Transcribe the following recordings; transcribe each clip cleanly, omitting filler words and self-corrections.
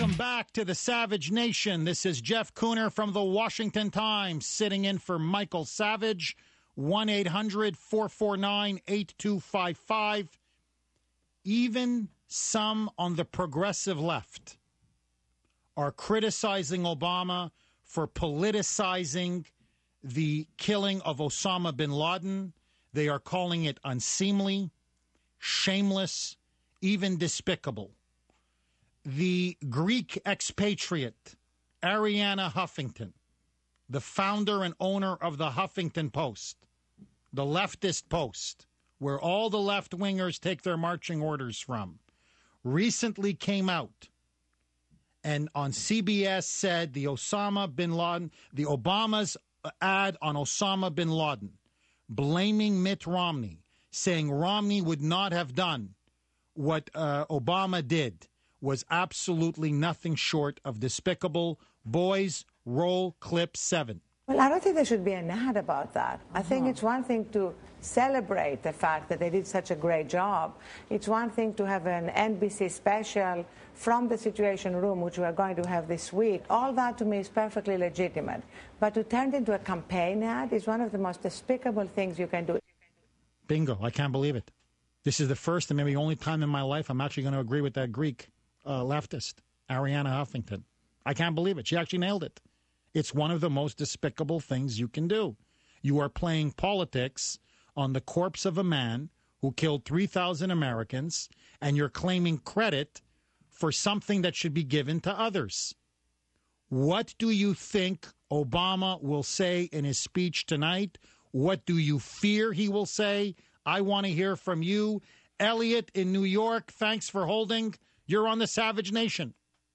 Welcome back to the Savage Nation. This is Jeff Cooner from the Washington Times, sitting in for Michael Savage. 1-800-449-8255. Even some on the progressive left are criticizing Obama for politicizing the killing of Osama bin Laden. They are calling it unseemly, shameless, even despicable. The Greek expatriate, Arianna Huffington, the founder and owner of the Huffington Post, the leftist Post, where all the left-wingers take their marching orders from, recently came out and on CBS said the Obama's ad on Osama bin Laden, blaming Mitt Romney, saying Romney would not have done what Obama did, was absolutely nothing short of despicable. Boys, roll clip 7. Well, I don't think there should be an ad about that. I think it's one thing to celebrate the fact that they did such a great job. It's one thing to have an NBC special from the Situation Room, which we are going to have this week. All that to me is perfectly legitimate. But to turn it into a campaign ad is one of the most despicable things you can do. Bingo. I can't believe it. This is the first and maybe only time in my life I'm actually going to agree with that Greek leftist, Arianna Huffington. I can't believe it. She actually nailed it. It's one of the most despicable things you can do. You are playing politics on the corpse of a man who killed 3,000 Americans, and you're claiming credit for something that should be given to others. What do you think Obama will say in his speech tonight? What do you fear he will say? I want to hear from you. Elliot in New York, thanks for holding. You're on the Savage Nation.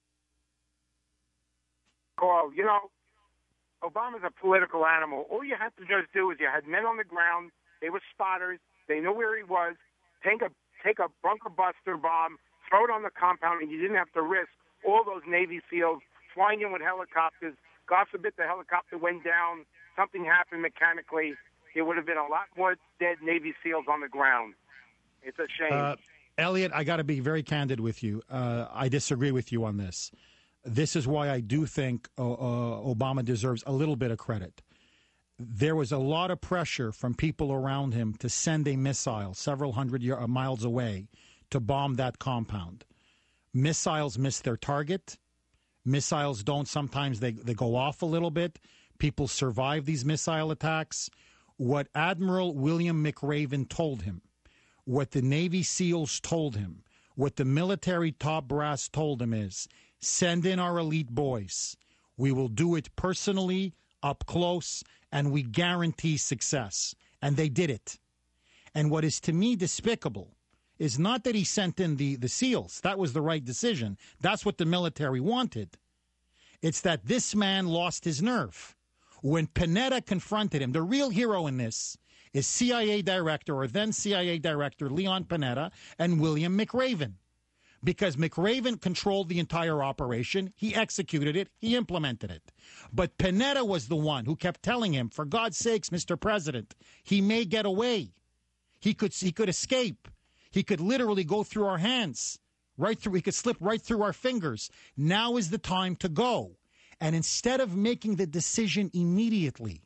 Carl, you know, Obama's a political animal. All you have to just do is you had men on the ground. They were spotters. They knew where he was. Take a bunker buster bomb, throw it on the compound, and you didn't have to risk all those Navy SEALs flying in with helicopters. God forbid the helicopter went down. Something happened mechanically. There would have been a lot more dead Navy SEALs on the ground. It's a shame. Elliot, I got to be very candid with you. I disagree with you on this. This is why I do think Obama deserves a little bit of credit. There was a lot of pressure from people around him to send a missile several hundred miles away to bomb that compound. Missiles miss their target. Missiles don't. Sometimes they go off a little bit. People survive these missile attacks. What Admiral William McRaven told him, what the Navy SEALs told him, what the military top brass told him is, send in our elite boys. We will do it personally, up close, and we guarantee success. And they did it. And what is to me despicable is not that he sent in the SEALs. That was the right decision. That's what the military wanted. It's that this man lost his nerve. When Panetta confronted him, the real hero in this is CIA Director, or then CIA Director, Leon Panetta and William McRaven. Because McRaven controlled the entire operation, he executed it, he implemented it. But Panetta was the one who kept telling him, for God's sakes, Mr. President, he may get away. He could escape. He could literally go through our hands, he could slip right through our fingers. Now is the time to go. And instead of making the decision immediately,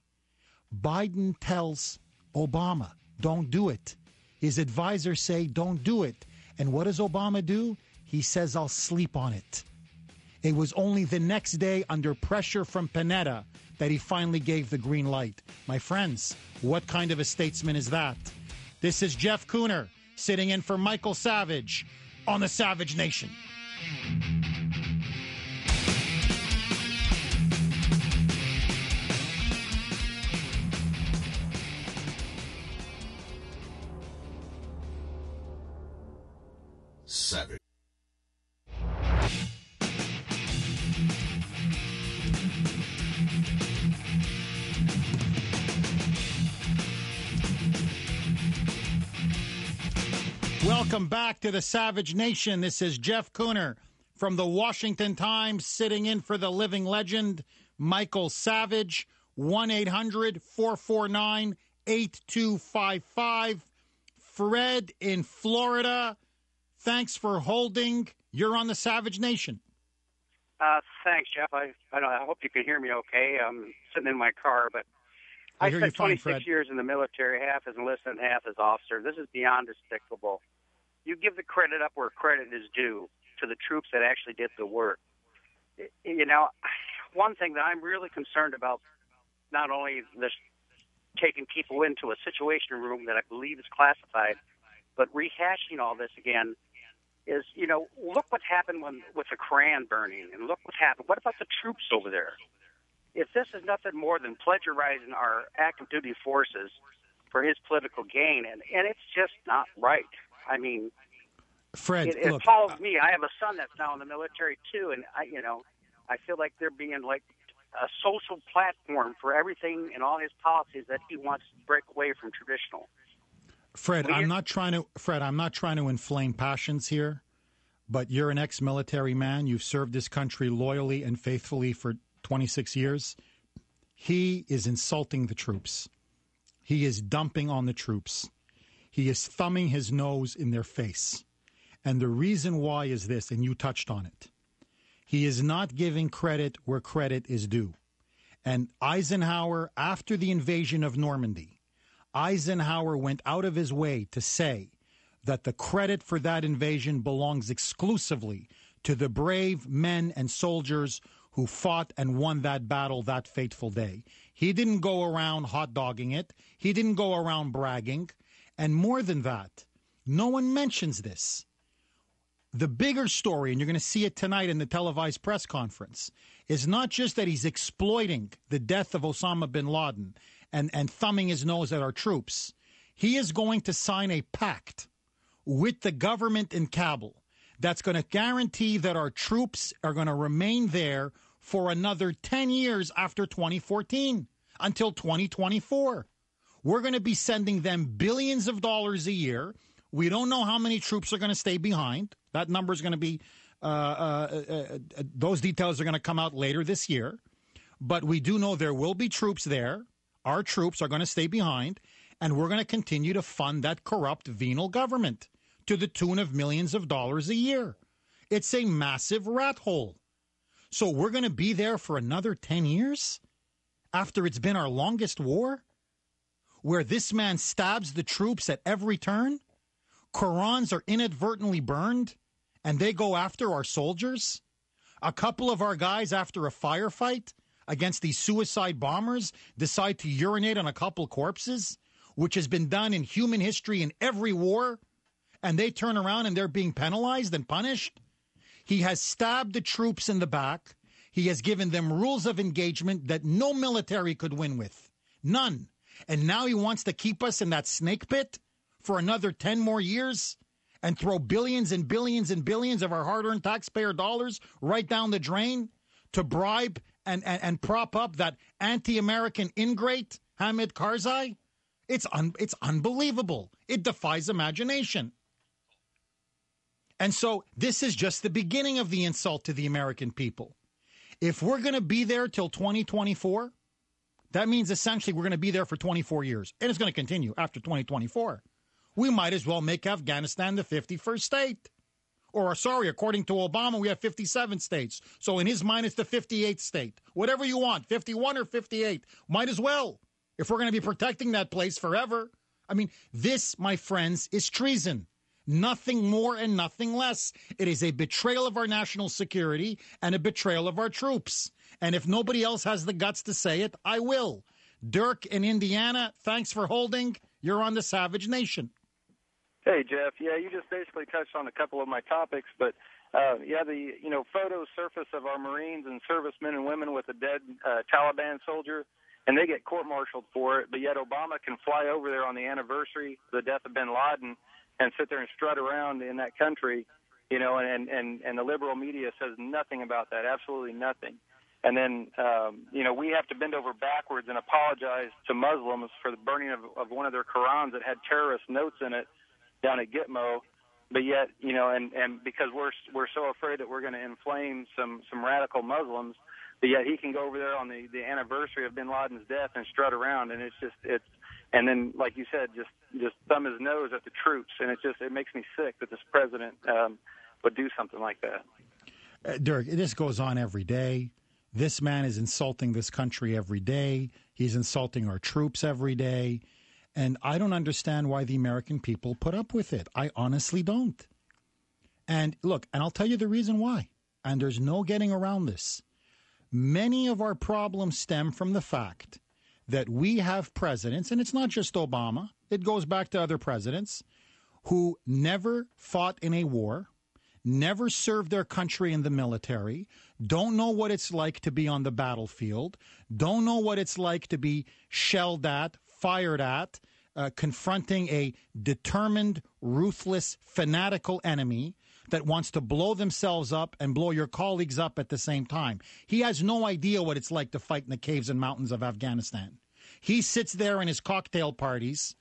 Biden tells Obama, don't do it. His advisors say, don't do it. And what does Obama do? He says, I'll sleep on it. It was only the next day, under pressure from Panetta, that he finally gave the green light. My friends, what kind of a statesman is that? This is Jeff Cooner, sitting in for Michael Savage on the Savage Nation. Savage. Welcome back to the Savage Nation. This is Jeff Cooner from the Washington Times, sitting in for the living legend, Michael Savage. 1-800-449-8255. Fred in Florida, thanks for holding. You're on the Savage Nation. Thanks, Jeff. I hope you can hear me okay. I'm sitting in my car, but I hear you spent fine, 26 Fred. years in the military, half as enlisted and half as officer. This is beyond despicable. You give the credit up where credit is due to the troops that actually did the work. You know, one thing that I'm really concerned about, not only this taking people into a situation room that I believe is classified, but rehashing all this again, is, you know, look what happened with the Koran burning, and look what happened. What about the troops over there? If this is nothing more than plagiarizing our active duty forces for his political gain, and it's just not right. I mean, Fred, it look, appalls me. I have a son that's now in the military too, and I feel like they're being like a social platform for everything and all his policies that he wants to break away from traditional. Fred, I'm not trying to inflame passions here, but you're an ex-military man. You've served this country loyally and faithfully for 26 years. He is insulting the troops. He is dumping on the troops. He is thumbing his nose in their face. And the reason why is this, and you touched on it. He is not giving credit where credit is due. And Eisenhower, after the invasion of Normandy, Eisenhower went out of his way to say that the credit for that invasion belongs exclusively to the brave men and soldiers who fought and won that battle that fateful day. He didn't go around hot-dogging it. He didn't go around bragging. And more than that, no one mentions this. The bigger story, and you're going to see it tonight in the televised press conference, is not just that he's exploiting the death of Osama bin Laden and thumbing his nose at our troops. He is going to sign a pact with the government in Kabul that's going to guarantee that our troops are going to remain there for another 10 years after 2014, until 2024. We're going to be sending them billions of dollars a year. We don't know how many troops are going to stay behind. That number is going to be, those details are going to come out later this year. But we do know there will be troops there. Our troops are going to stay behind, and we're going to continue to fund that corrupt, venal government to the tune of millions of dollars a year. It's a massive rat hole. So we're going to be there for another 10 years after it's been our longest war, where this man stabs the troops at every turn? Qurans are inadvertently burned, and they go after our soldiers? A couple of our guys, after a firefight against these suicide bombers, decide to urinate on a couple corpses, which has been done in human history in every war, and they turn around and they're being penalized and punished? He has stabbed the troops in the back. He has given them rules of engagement that no military could win with. None. And now he wants to keep us in that snake pit for another 10 more years and throw billions and billions and billions of our hard-earned taxpayer dollars right down the drain to bribe and prop up that anti-American ingrate, Hamid Karzai? It's unbelievable. It defies imagination. And so this is just the beginning of the insult to the American people. If we're going to be there till 2024, that means essentially we're going to be there for 24 years. And it's going to continue after 2024. We might as well make Afghanistan the 51st state. Or, sorry, according to Obama, we have 57 states. So in his mind, it's the 58th state. Whatever you want, 51 or 58. Might as well, if we're going to be protecting that place forever. I mean, this, my friends, is treason. Nothing more and nothing less. It is a betrayal of our national security and a betrayal of our troops. And if nobody else has the guts to say it, I will. Dirk in Indiana, thanks for holding. You're on the Savage Nation. Hey, Jeff. Yeah, you just basically touched on a couple of my topics, but the photos surface of our Marines and servicemen and women with a dead Taliban soldier, and they get court-martialed for it, but yet Obama can fly over there on the anniversary of the death of bin Laden and sit there and strut around in that country, and the liberal media says nothing about that, absolutely nothing. And then, we have to bend over backwards and apologize to Muslims for the burning of one of their Qurans that had terrorist notes in it down at Gitmo, but yet, and because we're so afraid that we're going to inflame some radical Muslims, but yet he can go over there on the anniversary of bin Laden's death and strut around, and and then, like you said, just thumb his nose at the troops, and it makes me sick that this president would do something like that. Dirk, this goes on every day. This man is insulting this country every day. He's insulting our troops every day. And I don't understand why the American people put up with it. I honestly don't. And look, and I'll tell you the reason why. And there's no getting around this. Many of our problems stem from the fact that we have presidents, and it's not just Obama, it goes back to other presidents, who never fought in a war, never served their country in the military, don't know what it's like to be on the battlefield, don't know what it's like to be shelled at, fired at, confronting a determined, ruthless, fanatical enemy that wants to blow themselves up and blow your colleagues up at the same time. He has no idea what it's like to fight in the caves and mountains of Afghanistan. He sits there in his cocktail parties,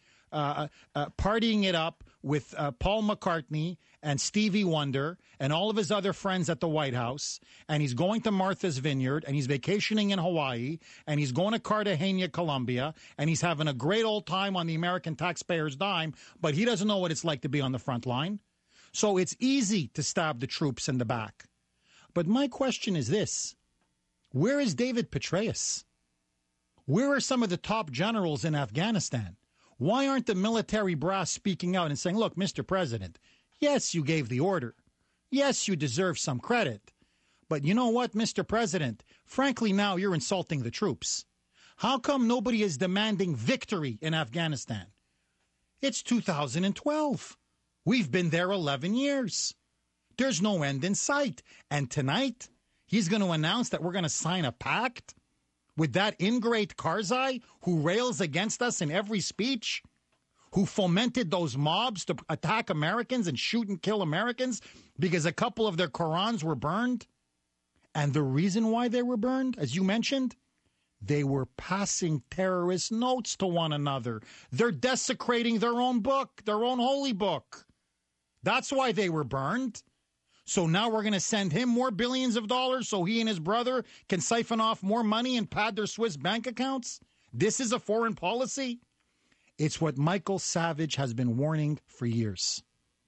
partying it up with Paul McCartney and Stevie Wonder and all of his other friends at the White House, and he's going to Martha's Vineyard, and he's vacationing in Hawaii, and he's going to Cartagena, Colombia, and he's having a great old time on the American taxpayer's dime, but he doesn't know what it's like to be on the front line. So it's easy to stab the troops in the back. But my question is this: where is David Petraeus? Where are some of the top generals in Afghanistan? Why aren't the military brass speaking out and saying, look, Mr. President, yes, you gave the order. Yes, you deserve some credit. But you know what, Mr. President? Frankly, now you're insulting the troops. How come nobody is demanding victory in Afghanistan? It's 2012. We've been there 11 years. There's no end in sight. And tonight, he's going to announce that we're going to sign a pact with that ingrate Karzai who rails against us in every speech, who fomented those mobs to attack Americans and shoot and kill Americans because a couple of their Qurans were burned. And the reason why they were burned, as you mentioned, they were passing terrorist notes to one another. They're desecrating their own book, their own holy book. That's why they were burned. So now we're going to send him more billions of dollars so he and his brother can siphon off more money and pad their Swiss bank accounts? This is a foreign policy? It's what Michael Savage has been warning for years.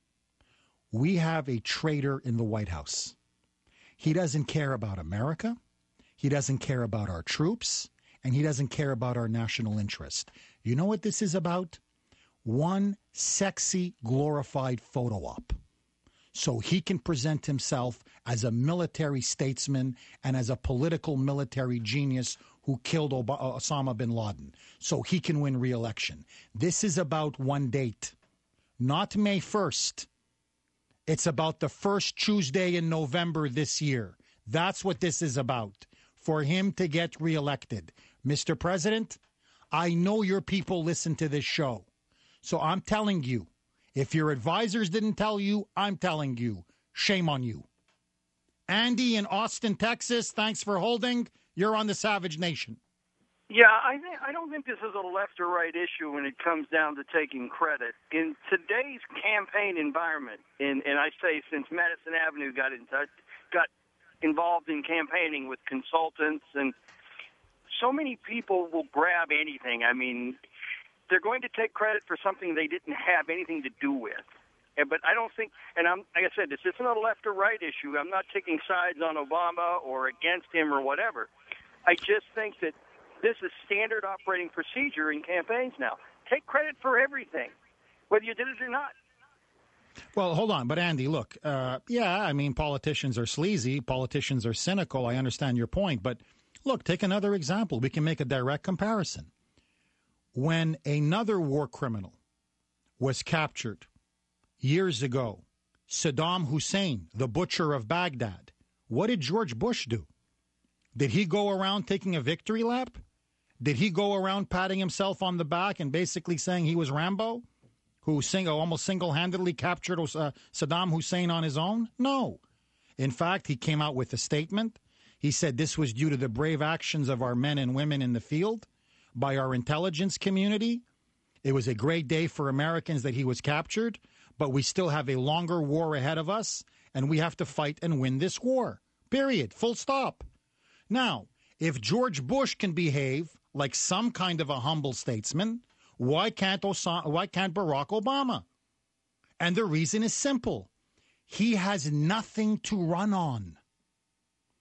We have a traitor in the White House. He doesn't care about America. He doesn't care about our troops. And he doesn't care about our national interest. You know what this is about? One sexy, glorified photo op. So he can present himself as a military statesman and as a political military genius who killed Osama bin Laden. So he can win re-election. This is about one date, not May 1st. It's about the first Tuesday in November this year. That's what this is about, for him to get reelected. Mr. President, I know your people listen to this show. So I'm telling you, if your advisors didn't tell you, I'm telling you, shame on you. Andy in Austin, Texas, thanks for holding. You're on the Savage Nation. Yeah, I don't think this is a left or right issue when it comes down to taking credit. In today's campaign environment, and I say since Madison Avenue got involved in campaigning with consultants, and so many people will grab anything. I mean, they're going to take credit for something they didn't have anything to do with. But I don't think, and like I said, this isn't a left or right issue. I'm not taking sides on Obama or against him or whatever. I just think that this is standard operating procedure in campaigns now. Take credit for everything, whether you did it or not. Well, hold on. But, Andy, look, politicians are sleazy. Politicians are cynical. I understand your point. But, look, take another example. We can make a direct comparison. When another war criminal was captured years ago, Saddam Hussein, the butcher of Baghdad, what did George Bush do? Did he go around taking a victory lap? Did he go around patting himself on the back and basically saying he was Rambo, who almost single-handedly captured Saddam Hussein on his own? No. In fact, he came out with a statement. He said this was due to the brave actions of our men and women in the field, by our intelligence community. It was a great day for Americans that he was captured, but we still have a longer war ahead of us, and we have to fight and win this war. Period. Full stop. Now, if George Bush can behave like some kind of a humble statesman, why can't Barack Obama? And the reason is simple. He has nothing to run on.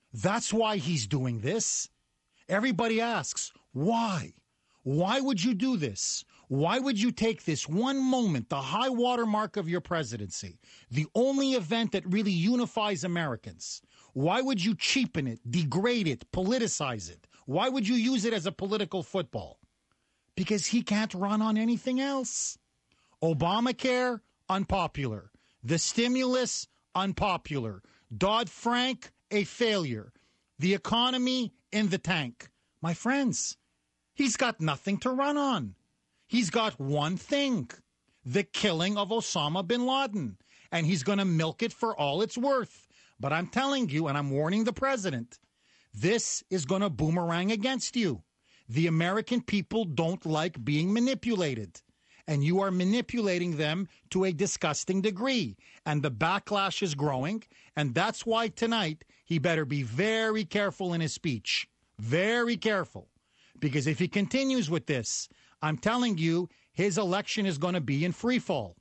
That's why he's doing this. Everybody asks, why? Why would you do this? Why would you take this one moment, the high water mark of your presidency, the only event that really unifies Americans? Why would you cheapen it, degrade it, politicize it? Why would you use it as a political football? Because he can't run on anything else. Obamacare, unpopular. The stimulus, unpopular. Dodd-Frank, a failure. The economy, in the tank. My friends, he's got nothing to run on. He's got one thing, the killing of Osama bin Laden, and he's going to milk it for all it's worth. But I'm telling you, and I'm warning the president, this is going to boomerang against you. The American people don't like being manipulated, and you are manipulating them to a disgusting degree, and the backlash is growing, and that's why tonight he better be very careful in his speech. Very careful. Because if he continues with this, I'm telling you, his election is going to be in free fall.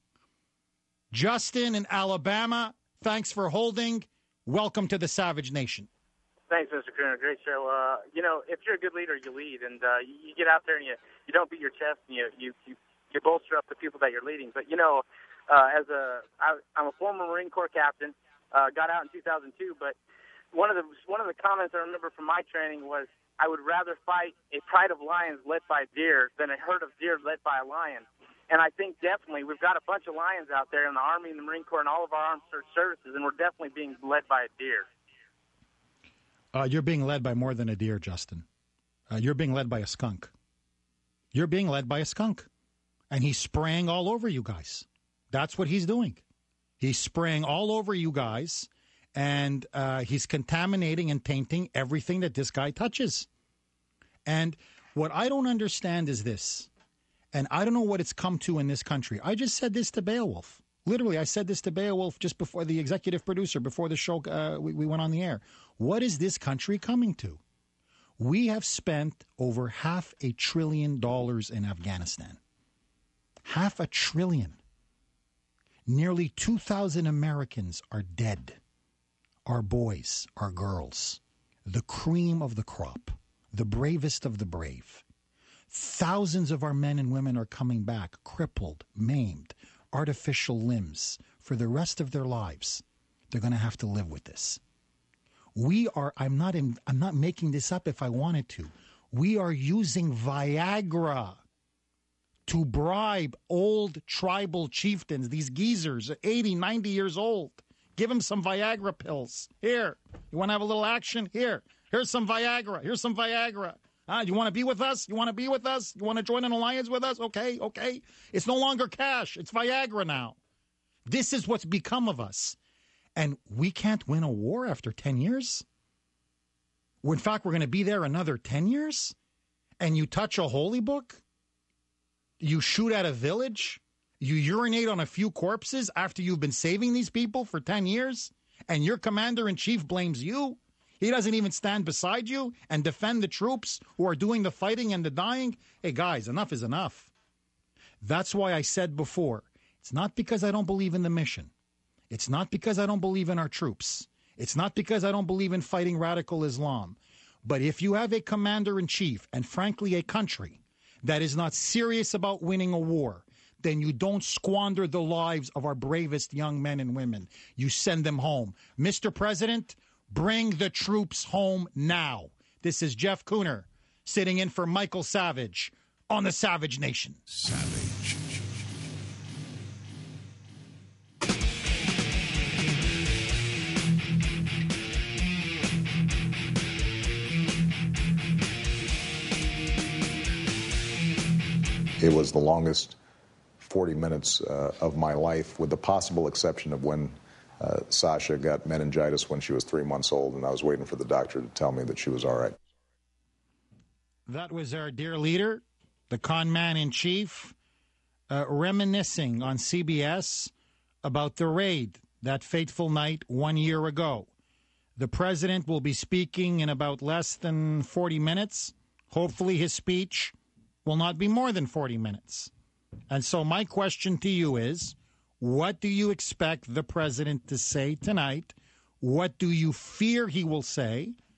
Justin in Alabama, thanks for holding. Welcome to the Savage Nation. Thanks, Mr. Cooner. Great show. If you're a good leader, you lead, and you get out there and you don't beat your chest, and you bolster up the people that you're leading. But I'm a former Marine Corps captain, got out in 2002. But one of the comments I remember from my training was, I would rather fight a pride of lions led by deer than a herd of deer led by a lion. And I think definitely we've got a bunch of lions out there in the Army and the Marine Corps and all of our armed services, and we're definitely being led by a deer. You're being led by more than a deer, Justin. You're being led by a skunk. You're being led by a skunk. And he's spraying all over you guys. That's what he's doing. He's spraying all over you guys. And he's contaminating and tainting everything that this guy touches. And what I don't understand is this, and I don't know what it's come to in this country. I just said this to Beowulf. Literally, I said this to Beowulf just before the executive producer, before the show we went on the air. What is this country coming to? We have spent over $500 billion in Afghanistan. $500 billion. Nearly 2,000 Americans are dead. Our boys, our girls, the cream of the crop, the bravest of the brave. Thousands of our men and women are coming back, crippled, maimed, artificial limbs for the rest of their lives. They're going to have to live with this. I'm not making this up if I wanted to. We are using Viagra to bribe old tribal chieftains, these geezers, 80, 90 years old. Give them some Viagra pills. Here, you want to have a little action? Here's some Viagra. Here's some Viagra. You want to be with us? You want to be with us? You want to join an alliance with us? Okay. It's no longer cash. It's Viagra now. This is what's become of us. And we can't win a war after 10 years? In fact, we're going to be there another 10 years? And you touch a holy book? You shoot at a village? You urinate on a few corpses after you've been saving these people for 10 years? And your commander-in-chief blames you? He doesn't even stand beside you and defend the troops who are doing the fighting and the dying? Hey, guys, enough is enough. That's why I said before, it's not because I don't believe in the mission. It's not because I don't believe in our troops. It's not because I don't believe in fighting radical Islam. But if you have a commander-in-chief and, frankly, a country that is not serious about winning a war, then you don't squander the lives of our bravest young men and women. You send them home. Mr. President, bring the troops home now. This is Jeff Cooner sitting in for Michael Savage on the Savage Nation. Savage. It was the longest 40 minutes of my life, with the possible exception of when Sasha got meningitis when she was 3 months old, and I was waiting for the doctor to tell me that she was all right. That was our dear leader, the con man in chief, reminiscing on CBS about the raid that fateful night 1 year ago. The president will be speaking in about less than 40 minutes. Hopefully his speech will not be more than 40 minutes. And so my question to you is, what do you expect the president to say tonight? What do you fear he will say?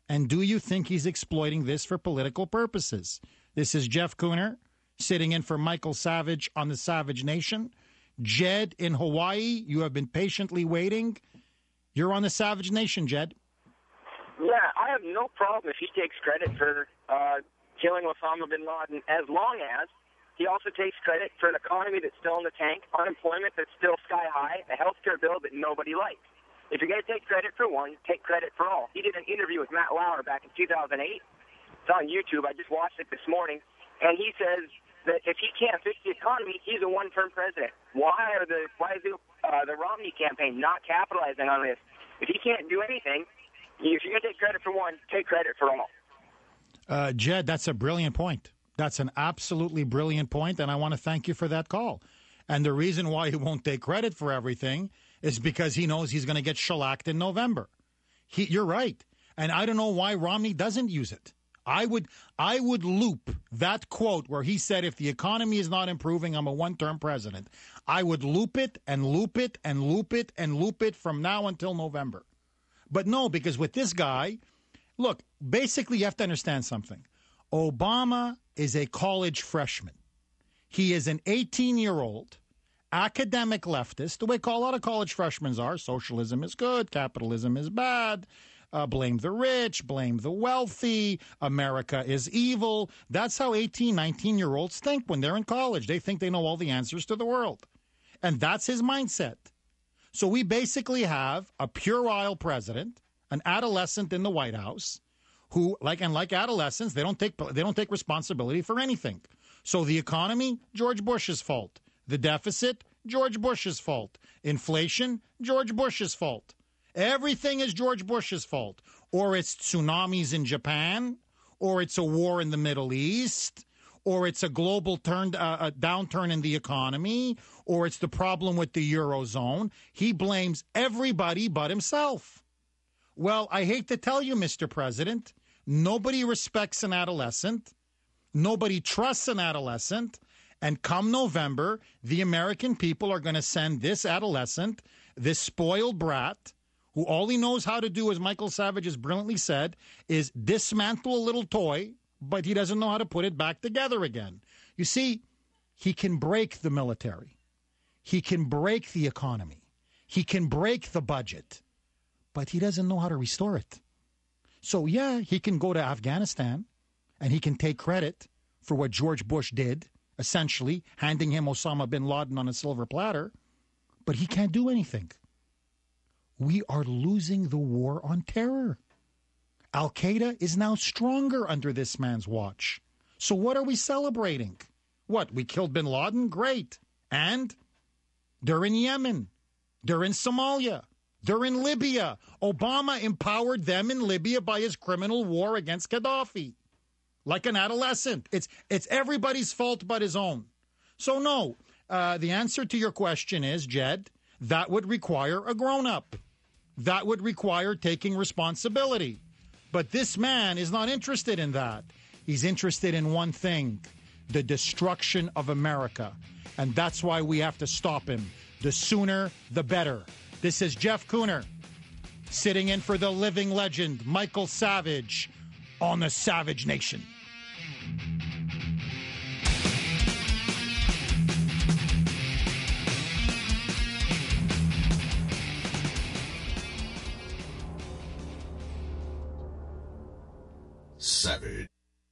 And do you think he's exploiting this for political purposes? This is Jeff Cooner sitting in for Michael Savage on the Savage Nation. Jed in Hawaii, you have been patiently waiting. You're on the Savage Nation, Jed. Yeah, I have no problem if he takes credit for killing Osama bin Laden, as long as he also takes credit for an economy that's still in the tank, unemployment that's still sky high, a health care bill that nobody likes. If you're going to take credit for one, take credit for all. He did an interview with Matt Lauer back in 2008. It's on YouTube. I just watched it this morning. And he says that if he can't fix the economy, he's a one-term president. Why is the Romney campaign not capitalizing on this? If he can't do anything, if you're going to take credit for one, take credit for all. Jed, that's a brilliant point. That's an absolutely brilliant point, and I want to thank you for that call. And the reason why he won't take credit for everything is because he knows he's going to get shellacked in November. You're right. And I don't know why Romney doesn't use it. I would loop that quote where he said, if the economy is not improving, I'm a one-term president. I would loop it and loop it and loop it and loop it from now until November. But no, because with this guy, look, basically you have to understand something. Obama is a college freshman. He is an 18-year-old academic leftist, the way a lot of college freshmen are. Socialism is good, capitalism is bad, blame the rich, blame the wealthy, America is evil. That's how 18, 19-year-olds think when they're in college. They think they know all the answers to the world. And that's his mindset. So we basically have a puerile president, an adolescent in the White House, who, like adolescents, they don't take responsibility for anything. So the economy, George Bush's fault. The deficit, George Bush's fault. Inflation, George Bush's fault. Everything is George Bush's fault. Or it's tsunamis in Japan, or it's a war in the Middle East, or it's a global a downturn in the economy, or it's the problem with the Eurozone. He blames everybody but himself. Well, I hate to tell you, Mr. President, nobody respects an adolescent. Nobody trusts an adolescent. And come November, the American people are going to send this adolescent, this spoiled brat, who all he knows how to do, as Michael Savage has brilliantly said, is dismantle a little toy, but he doesn't know how to put it back together again. You see, he can break the military. He can break the economy. He can break the budget, but he doesn't know how to restore it. So, yeah, he can go to Afghanistan and he can take credit for what George Bush did, essentially handing him Osama bin Laden on a silver platter, but he can't do anything. We are losing the war on terror. Al-Qaeda is now stronger under this man's watch. So what are we celebrating? What, we killed bin Laden? Great. And they're in Yemen. They're in Somalia. They're in Libya. Obama empowered them in Libya by his criminal war against Gaddafi. Like an adolescent. It's everybody's fault but his own. So no, the answer to your question is, Jed, that would require a grown-up. That would require taking responsibility. But this man is not interested in that. He's interested in one thing, the destruction of America. And that's why we have to stop him. The sooner, the better. This is Jeff Cooner, sitting in for the living legend, Michael Savage, on the Savage Nation. Savage.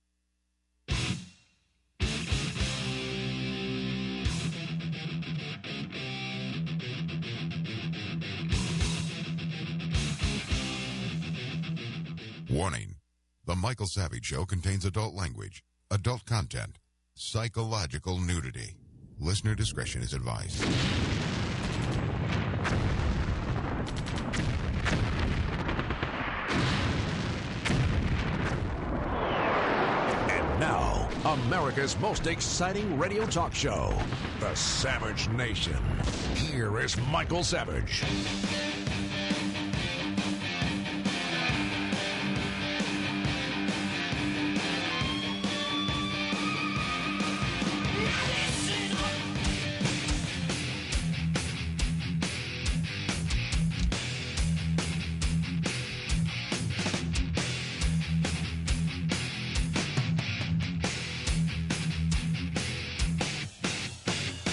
Warning. The Michael Savage Show contains adult language, adult content, psychological nudity. Listener discretion is advised. And now, America's most exciting radio talk show, The Savage Nation. Here is Michael Savage.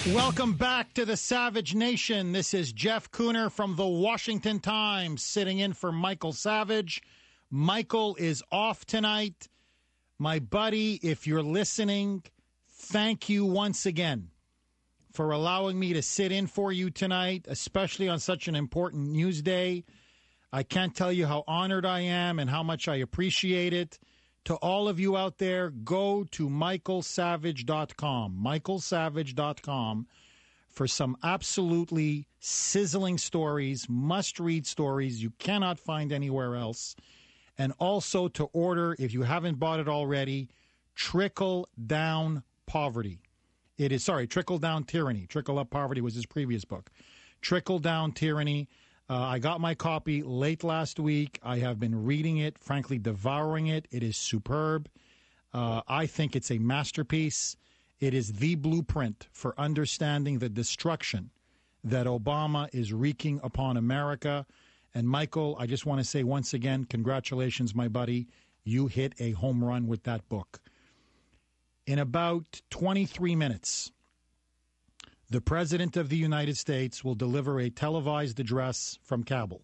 Welcome back to the Savage Nation. This is Jeff Cooner from the Washington Times sitting in for Michael Savage. Michael is off tonight. My buddy, if you're listening, thank you once again for allowing me to sit in for you tonight, especially on such an important news day. I can't tell you how honored I am and how much I appreciate it. To all of you out there, go to michaelsavage.com, michaelsavage.com, for some absolutely sizzling stories, must-read stories you cannot find anywhere else. And also to order, if you haven't bought it already, Trickle Down Poverty. It is, Trickle Down Tyranny. Trickle Up Poverty was his previous book. Trickle Down Tyranny. I got my copy late last week. I have been reading it, frankly, devouring it. It is superb. I think it's a masterpiece. It is the blueprint for understanding the destruction that Obama is wreaking upon America. And, Michael, I just want to say once again, congratulations, my buddy. You hit a home run with that book. In about 23 minutes, the President of the United States will deliver a televised address from Kabul.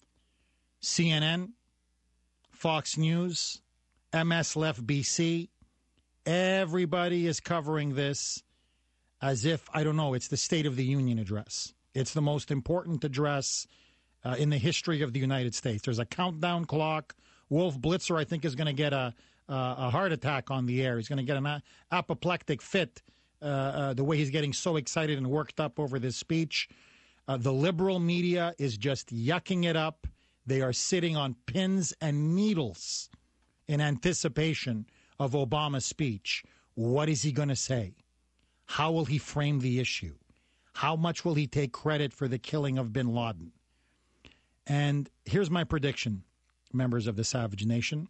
CNN, Fox News, MSLF-BC, everybody is covering this as if, I don't know, it's the State of the Union address. It's the most important address in the history of the United States. There's a countdown clock. Wolf Blitzer, I think, is going to get a heart attack on the air. He's going to get an apoplectic fit. The way he's getting so excited and worked up over this speech. The liberal media is just yucking it up. They are sitting on pins and needles in anticipation of Obama's speech. What is he going to say? How will he frame the issue? How much will he take credit for the killing of bin Laden? And here's my prediction, members of the Savage Nation.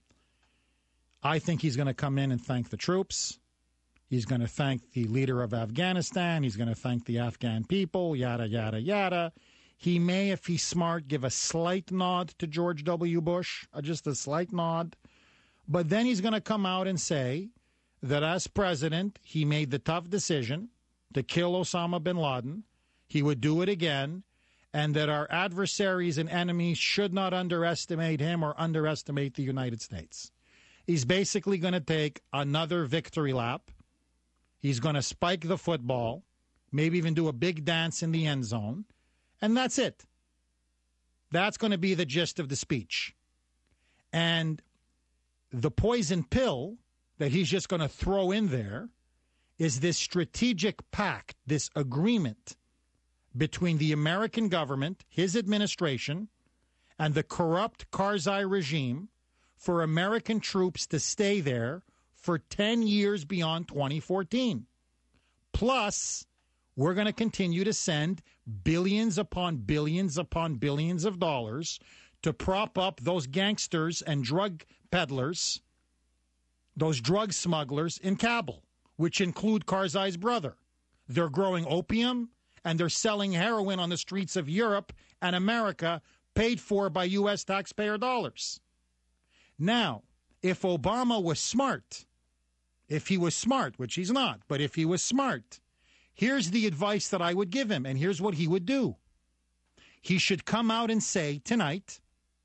I think he's going to come in and thank the troops. He's going to thank the leader of Afghanistan. He's going to thank the Afghan people, yada, yada, yada. He may, if he's smart, give a slight nod to George W. Bush, just a slight nod. But then he's going to come out and say that as president, he made the tough decision to kill Osama bin Laden. He would do it again, and that our adversaries and enemies should not underestimate him or underestimate the United States. He's basically going to take another victory lap. He's going to spike the football, maybe even do a big dance in the end zone, and that's it. That's going to be the gist of the speech. And the poison pill that he's just going to throw in there is this strategic pact, this agreement between the American government, his administration, and the corrupt Karzai regime for American troops to stay there for 10 years beyond 2014. Plus, we're going to continue to send billions upon billions upon billions of dollars to prop up those gangsters and drug peddlers, those drug smugglers in Kabul, which include Karzai's brother. They're growing opium and they're selling heroin on the streets of Europe and America, paid for by U.S. taxpayer dollars. Now, if Obama was smart, if he was smart, which he's not, but if he was smart, here's the advice that I would give him, and here's what he would do. He should come out and say tonight,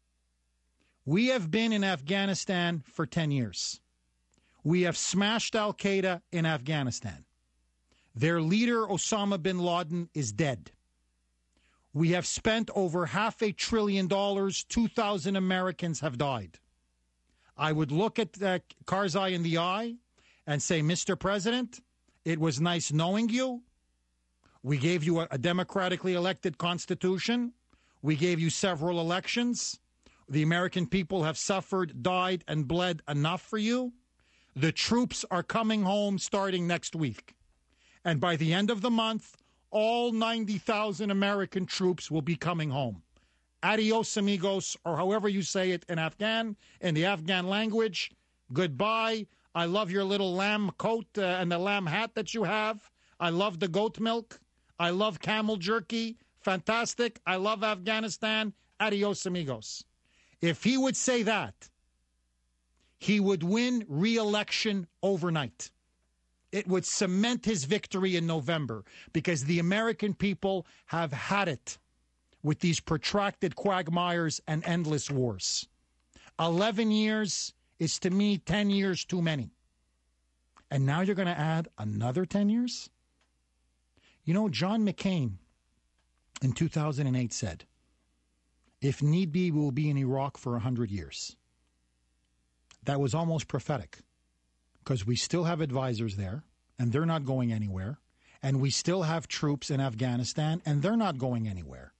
we have been in Afghanistan for 10 years. We have smashed al-Qaeda in Afghanistan. Their leader, Osama bin Laden, is dead. We have spent over $500 billion. 2,000 Americans have died. I would look at Karzai in the eye and say, Mr. President, it was nice knowing you. We gave you a democratically elected constitution. We gave you several elections. The American people have suffered, died, and bled enough for you. The troops are coming home starting next week. And by the end of the month, all 90,000 American troops will be coming home. Adios, amigos, or however you say it in the Afghan language. Goodbye. I love your little lamb coat and the lamb hat that you have. I love the goat milk. I love camel jerky. Fantastic. I love Afghanistan. Adios, amigos. If he would say that, he would win re-election overnight. It would cement his victory in November, because the American people have had it with these protracted quagmires and endless wars. 11 years is, to me, 10 years too many. And now you're going to add another 10 years? You know, John McCain in 2008 said, if need be, we will be in Iraq for 100 years. That was almost prophetic, because we still have advisors there, and they're not going anywhere. And we still have troops in Afghanistan, and they're not going anywhere.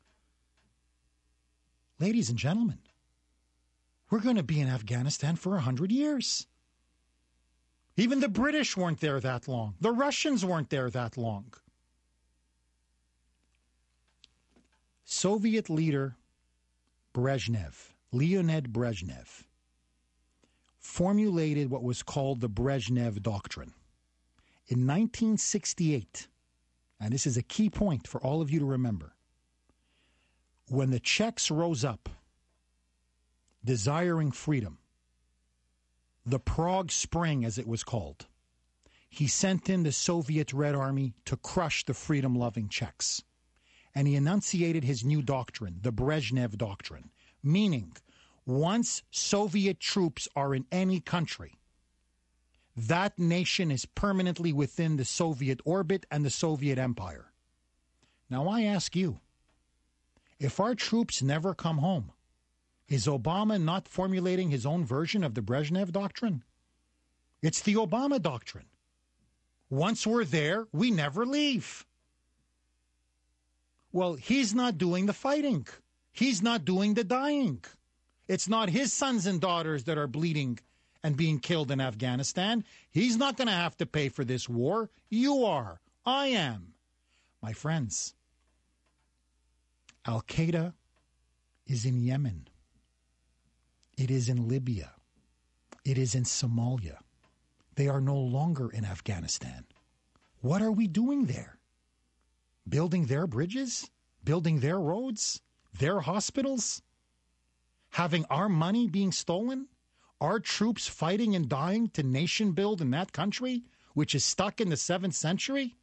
Ladies and gentlemen, we're going to be in Afghanistan for 100 years. Even the British weren't there that long. The Russians weren't there that long. Soviet leader Brezhnev, Leonid Brezhnev, formulated what was called the Brezhnev Doctrine. In 1968, and this is a key point for all of you to remember, when the Czechs rose up, desiring freedom, the Prague Spring, as it was called, he sent in the Soviet Red Army to crush the freedom-loving Czechs. And he enunciated his new doctrine, the Brezhnev Doctrine, meaning once Soviet troops are in any country, that nation is permanently within the Soviet orbit and the Soviet Empire. Now I ask you, if our troops never come home, is Obama not formulating his own version of the Brezhnev Doctrine? It's the Obama Doctrine. Once we're there, we never leave. Well, he's not doing the fighting. He's not doing the dying. It's not his sons and daughters that are bleeding and being killed in Afghanistan. He's not going to have to pay for this war. You are. I am. My friends, Al-Qaeda is in Yemen. It is in Libya. It is in Somalia. They are no longer in Afghanistan. What are we doing there? Building their bridges? Building their roads? Their hospitals? Having our money being stolen? Our troops fighting and dying to nation build in that country, which is stuck in the 7th century?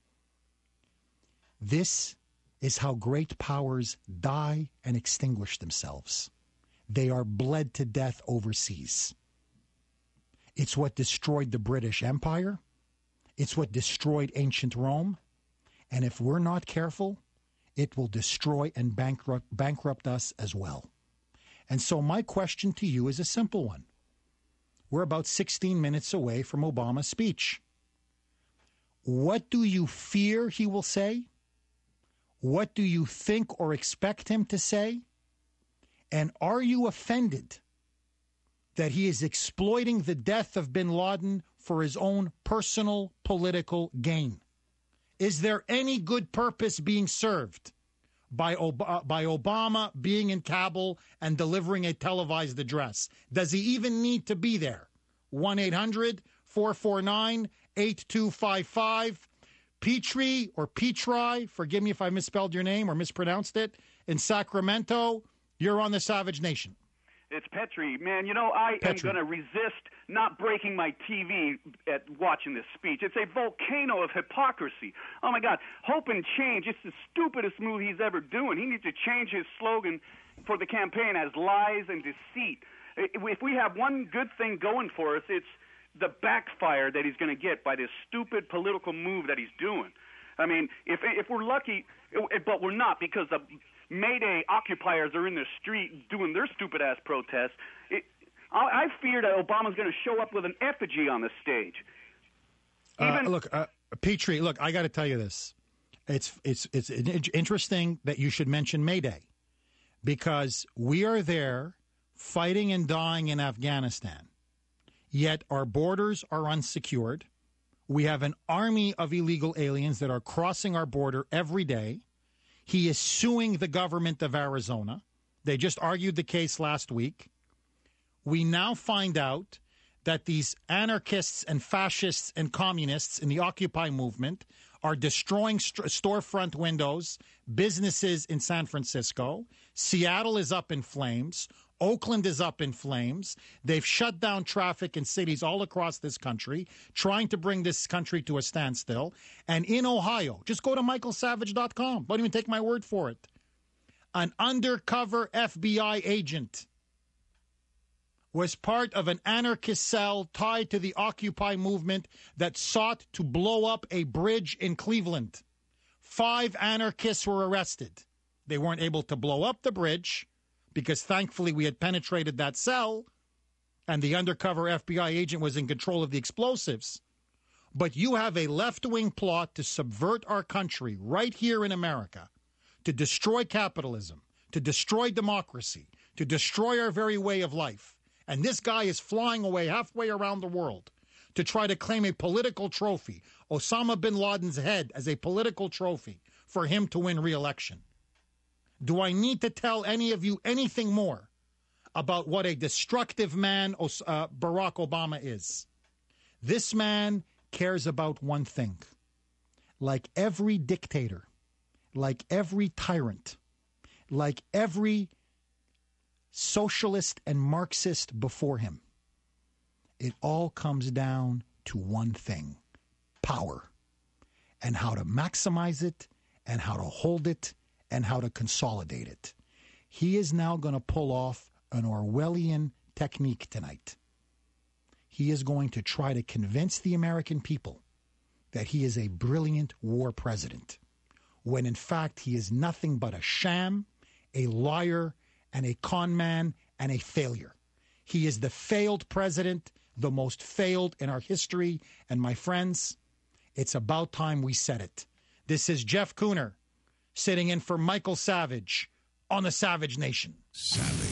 This is how great powers die and extinguish themselves. They are bled to death overseas. It's what destroyed the British Empire. It's what destroyed ancient Rome. And if we're not careful, it will destroy and bankrupt us as well. And so my question to you is a simple one. We're about 16 minutes away from Obama's speech. What do you fear he will say? What do you think or expect him to say? And are you offended that he is exploiting the death of bin Laden for his own personal political gain? Is there any good purpose being served by Obama being in Kabul and delivering a televised address? Does he even need to be there? 1-800-449-8255. Petrie or Petri, forgive me if I misspelled your name or mispronounced it, in Sacramento, you're on the Savage Nation. It's Petri. Man, you know, I am going to resist not breaking my TV at watching this speech. It's a volcano of hypocrisy. Oh, my God. Hope and change. It's the stupidest move he's ever doing. He needs to change his slogan for the campaign as lies and deceit. If we have one good thing going for us, it's the backfire that he's going to get by this stupid political move that he's doing. I mean, if we're lucky, but we're not, because the Mayday occupiers are in the street doing their stupid-ass protests. I fear that Obama's going to show up with an effigy on the stage. Petrie, look, I got to tell you this. It's interesting that you should mention Mayday, because we are there fighting and dying in Afghanistan, yet our borders are unsecured. We have an army of illegal aliens that are crossing our border every day. He is suing the government of Arizona. They just argued the case last week. We now find out that these anarchists and fascists and communists in the Occupy movement are destroying storefront windows, businesses in San Francisco. Seattle is up in flames. Oakland is up in flames. They've shut down traffic in cities all across this country, trying to bring this country to a standstill. And in Ohio, just go to michaelsavage.com. Don't even take my word for it. An undercover FBI agent was part of an anarchist cell tied to the Occupy movement that sought to blow up a bridge in Cleveland. 5 anarchists were arrested. They weren't able to blow up the bridge because thankfully we had penetrated that cell and the undercover FBI agent was in control of the explosives. But you have a left-wing plot to subvert our country right here in America, to destroy capitalism, to destroy democracy, to destroy our very way of life. And this guy is flying away halfway around the world to try to claim a political trophy, Osama bin Laden's head as a political trophy for him to win re-election. Do I need to tell any of you anything more about what a destructive man Barack Obama is? This man cares about one thing. Like every dictator, like every tyrant, like every socialist and Marxist before him, it all comes down to one thing: power, and how to maximize it, and how to hold it, and how to consolidate it. He is now going to pull off an Orwellian technique tonight. He is going to try to convince the American people that he is a brilliant war president, when in fact he is nothing but a sham, a liar, and a con man, and a failure. He is the failed president, the most failed in our history. And my friends, it's about time we said it. This is Jeff Kuhner, sitting in for Michael Savage on the Savage Nation. Savage.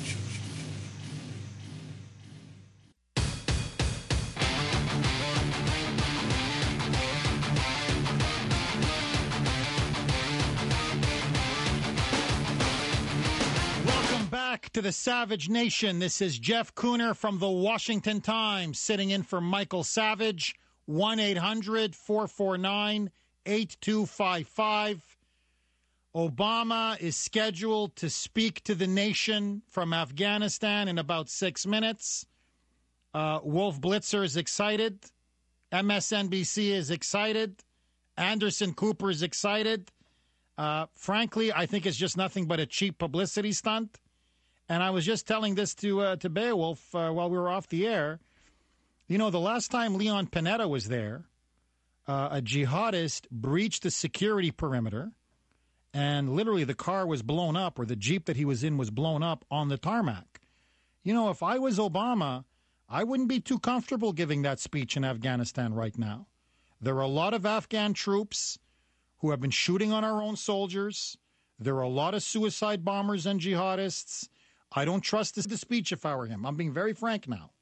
Welcome back to the Savage Nation. This is Jeff Kuhner from the Washington Times, sitting in for Michael Savage. 1-800-449-8255. Obama is scheduled to speak to the nation from Afghanistan in about 6 minutes. Wolf Blitzer is excited. MSNBC is excited. Anderson Cooper is excited. Frankly, I think it's just nothing but a cheap publicity stunt. And I was just telling this to Beowulf while we were off the air. You know, the last time Leon Panetta was there, a jihadist breached the security perimeter, and literally the car was blown up, or the Jeep that he was in was blown up on the tarmac. You know, if I was Obama, I wouldn't be too comfortable giving that speech in Afghanistan right now. There are a lot of Afghan troops who have been shooting on our own soldiers. There are a lot of suicide bombers and jihadists. I don't trust the speech if I were him. I'm being very frank now.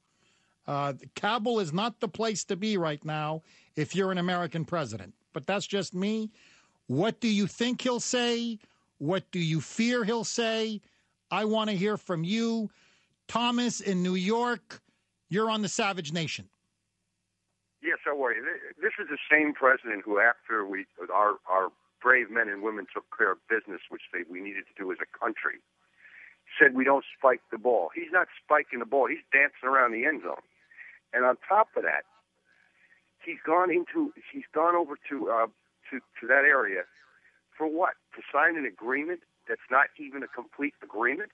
Kabul is not the place to be right now if you're an American president. But that's just me. What do you think he'll say? What do you fear he'll say? I want to hear from you. Thomas in New York, you're on the Savage Nation. Yes, how are you? This is the same president who, after our brave men and women took care of business, which we needed to do as a country, said we don't spike the ball. He's not spiking the ball. He's dancing around the end zone. And on top of that, he's gone over to that area for what? To sign an agreement that's not even a complete agreement?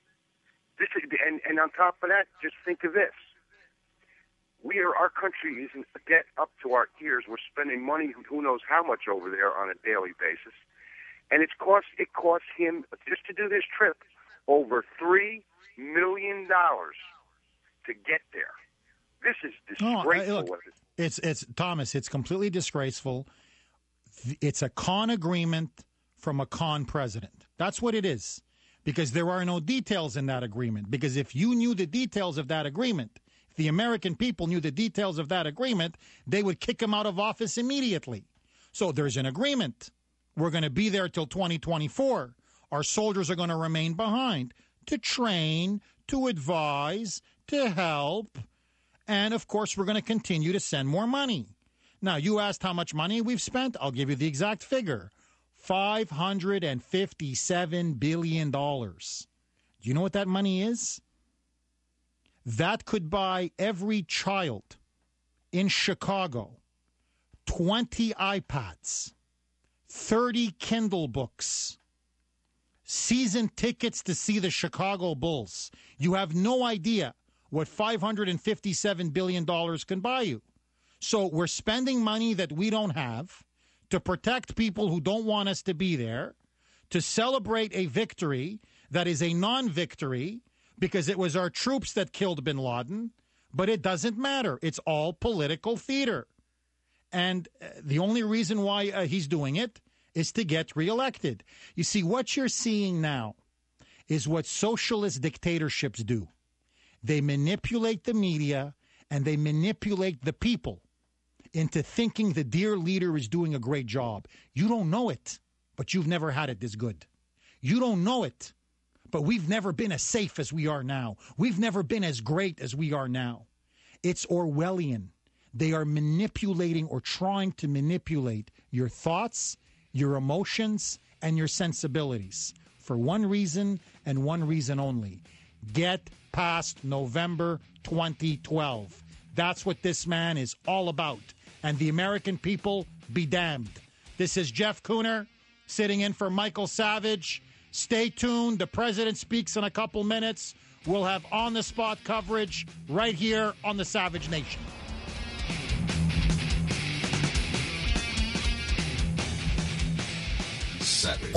And on top of that, just think of this. Our country is in debt up to our ears. We're spending money, who knows how much over there on a daily basis. And it cost him, just to do this trip, over $3 million to get there. This is disgraceful. It's Thomas, it's completely disgraceful. It's a con agreement from a con president. That's what it is. Because there are no details in that agreement. Because if you knew the details of that agreement, if the American people knew the details of that agreement, they would kick him out of office immediately. So there's an agreement. We're going to be there till 2024. Our soldiers are going to remain behind to train, to advise, to help. And, of course, we're going to continue to send more money. Now, you asked how much money we've spent. I'll give you the exact figure. $557 billion. Do you know what that money is? That could buy every child in Chicago 20 iPads, 30 Kindle books, season tickets to see the Chicago Bulls. You have no idea what $557 billion can buy you. So we're spending money that we don't have to protect people who don't want us to be there, to celebrate a victory that is a non-victory because it was our troops that killed bin Laden, but it doesn't matter. It's all political theater. And the only reason why he's doing it is to get reelected. You see, what you're seeing now is what socialist dictatorships do. They manipulate the media and they manipulate the people into thinking the dear leader is doing a great job. You don't know it, but you've never had it this good. You don't know it, but we've never been as safe as we are now. We've never been as great as we are now. It's Orwellian. They are manipulating or trying to manipulate your thoughts, your emotions, and your sensibilities for one reason and one reason only. Get past November 2012. That's what this man is all about. And the American people be damned. This is Jeff Kuhner sitting in for Michael Savage. Stay tuned. The president speaks in a couple minutes. We'll have on-the-spot coverage right here on the Savage Nation. Savage.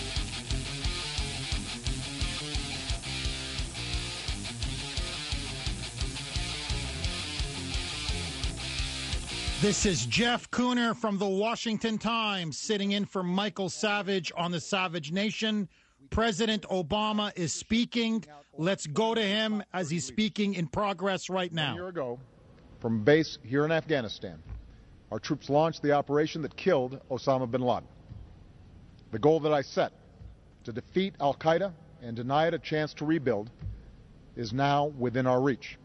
This is Jeff Kuhner from the Washington Times, sitting in for Michael Savage on the Savage Nation. President Obama is speaking. Let's go to him as he's speaking in progress right now. A year ago, from a base here in Afghanistan, our troops launched the operation that killed Osama bin Laden. The goal that I set, to defeat al-Qaeda and deny it a chance to rebuild, is now within our reach.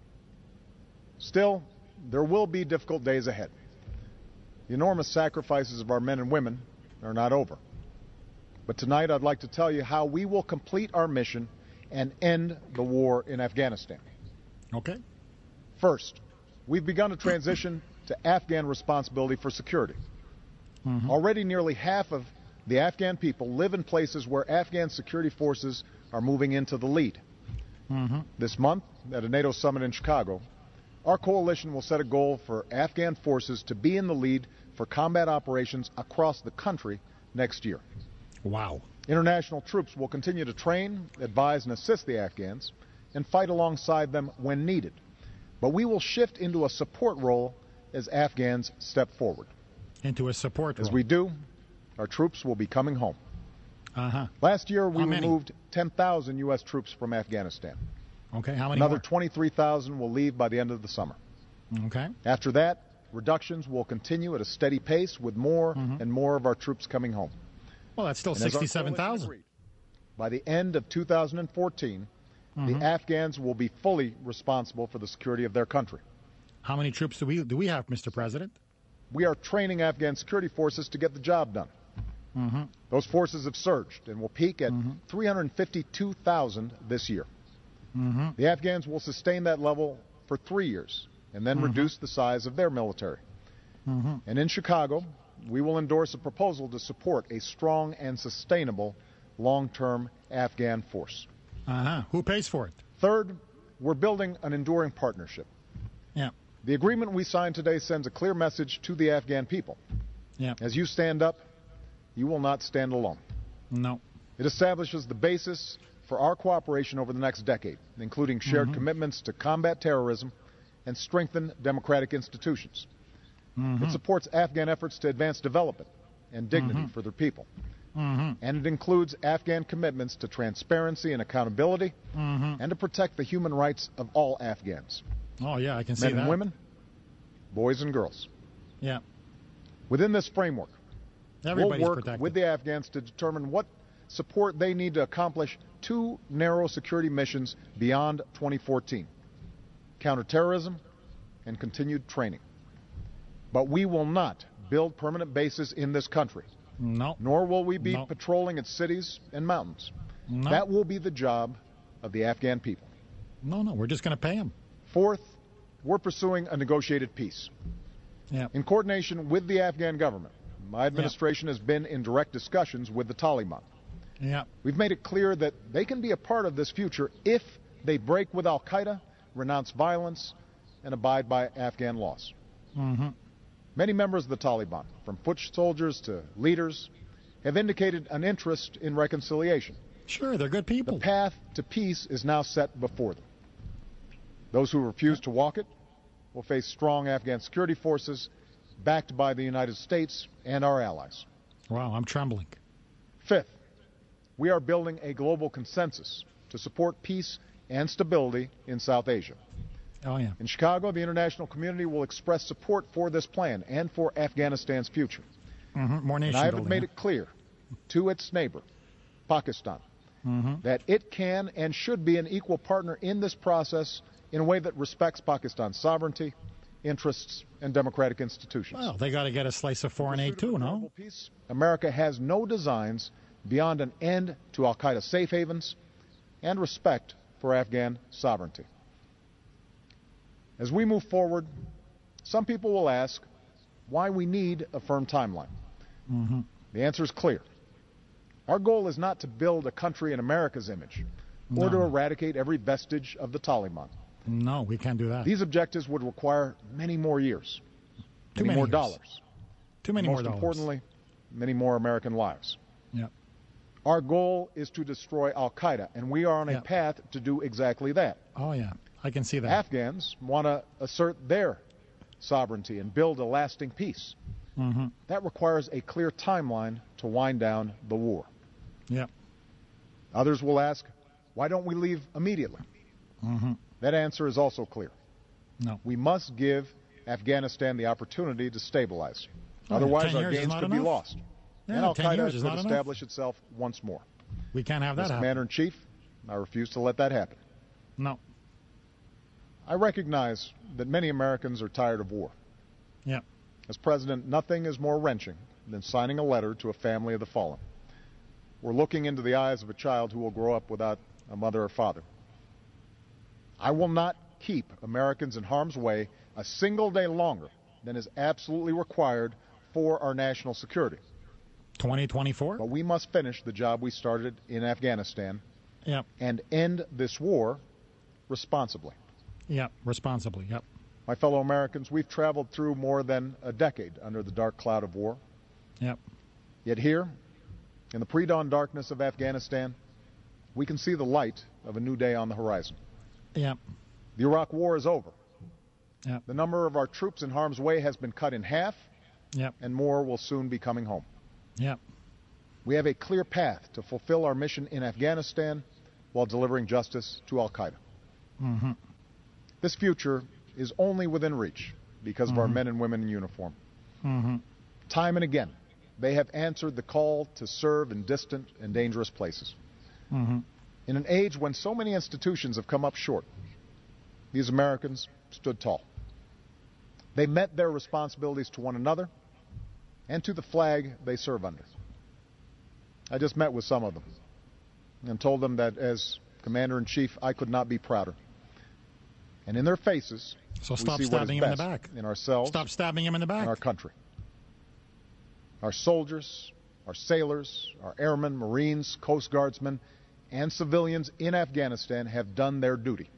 Still, there will be difficult days ahead. The enormous sacrifices of our men and women are not over. But tonight I'd like to tell you how we will complete our mission and end the war in Afghanistan. Okay. First, we've begun a transition to Afghan responsibility for security. Already nearly half of the Afghan people live in places where Afghan security forces are moving into the lead. This month, at a NATO summit in Chicago, our coalition will set a goal for Afghan forces to be in the lead for combat operations across the country next year. Wow. International troops will continue to train, advise, and assist the Afghans and fight alongside them when needed. But we will shift into a support role as Afghans step forward. Into a support role. As we do, our troops will be coming home. Last year, we removed 10,000 U.S. troops from Afghanistan. Okay, how many Another more? 23,000 will leave by the end of the summer. Okay. After that, reductions will continue at a steady pace with more and more of our troops coming home. Well, that's still 67,000. By the end of 2014, the Afghans will be fully responsible for the security of their country. How many troops do we have, Mr. President? We are training Afghan security forces to get the job done. Those forces have surged and will peak at 352,000 this year. The Afghans will sustain that level for 3 years and then reduce the size of their military. And in Chicago, we will endorse a proposal to support a strong and sustainable long-term Afghan force. Who pays for it? Third, we're building an enduring partnership. Yeah. The agreement we signed today sends a clear message to the Afghan people. Yeah. As you stand up, you will not stand alone. No. It establishes the basis for our cooperation over the next decade, including shared commitments to combat terrorism and strengthen democratic institutions. It supports Afghan efforts to advance development and dignity for their people. And it includes Afghan commitments to transparency and accountability and to protect the human rights of all Afghans. Oh, yeah, I can see that. Men and women, boys and girls. Yeah. Within this framework, Everybody's we'll work protected. with the Afghans to determine what support they need to accomplish 2 narrow security missions beyond 2014: counterterrorism and continued training. But we will not build permanent bases in this country. No. Nor will we be patrolling its cities and mountains. No. That will be the job of the Afghan people. No, we're just going to pay them. Fourth, we're pursuing a negotiated peace. Yeah. In coordination with the Afghan government, my administration has been in direct discussions with the Taliban. Yeah. We've made it clear that they can be a part of this future if they break with al-Qaeda, renounce violence, and abide by Afghan laws. Mm-hmm. Many members of the Taliban, from foot soldiers to leaders, have indicated an interest in reconciliation. Sure, they're good people. The path to peace is now set before them. Those who refuse to walk it will face strong Afghan security forces backed by the United States and our allies. Wow, I'm trembling. Fifth, we are building a global consensus to support peace and stability in South Asia. Oh, yeah. In Chicago, the international community will express support for this plan and for Afghanistan's future. Mm-hmm. More nation and I have building, made it clear to its neighbor, Pakistan, that it can and should be an equal partner in this process in a way that respects Pakistan's sovereignty, interests, and democratic institutions. Well, they got to get a slice of foreign aid too, no? Peace, America has no designs beyond an end to al-Qaeda safe havens and respect for Afghan sovereignty. As we move forward, some people will ask why we need a firm timeline. Mm-hmm. The answer is clear. Our goal is not to build a country in America's image or to eradicate every vestige of the Taliban. No, we can't do that. These objectives would require many more years, Too many more years. dollars. Too many more dollars. Most importantly, many more American lives. Yeah. Our goal is to destroy al-Qaeda, and we are on a path to do exactly that. Oh, yeah. I can see that. Afghans want to assert their sovereignty and build a lasting peace. Mm-hmm. That requires a clear timeline to wind down the war. Yeah. Others will ask, why don't we leave immediately? Mm-hmm. That answer is also clear. No. We must give Afghanistan the opportunity to stabilize. Oh, Otherwise, 10 our years is gains not could be enough. lost. Yeah, and 10 al-Qaeda years is could not enough. establish itself once more. We can't have that As happen. Commander-in-Chief, I refuse to let that happen. No. I recognize that many Americans are tired of war. Yeah. As president, nothing is more wrenching than signing a letter to a family of the fallen. We're looking into the eyes of a child who will grow up without a mother or father. I will not keep Americans in harm's way a single day longer than is absolutely required for our national security. 2024? But we must finish the job we started in Afghanistan Yep. and end this war responsibly. Yep. Responsibly. Yep. My fellow Americans, we've traveled through more than a decade under the dark cloud of war. Yep. Yet here, in the pre-dawn darkness of Afghanistan, we can see the light of a new day on the horizon. Yep. The Iraq War is over. Yep. The number of our troops in harm's way has been cut in half, Yep. and more will soon be coming home. Yep. We have a clear path to fulfill our mission in Afghanistan while delivering justice to al-Qaeda. Mm-hmm. This future is only within reach because of our men and women in uniform. Mm-hmm. Time and again, they have answered the call to serve in distant and dangerous places. Mm-hmm. In an age when so many institutions have come up short, these Americans stood tall. They met their responsibilities to one another and to the flag they serve under. I just met with some of them and told them that as Commander-in-Chief, I could not be prouder. And in their faces, So we stop see stabbing what him is in the best back. in ourselves Stop stabbing him in the back. and our country. Our soldiers, our sailors, our airmen, Marines, Coast Guardsmen, and civilians in Afghanistan have done their duty.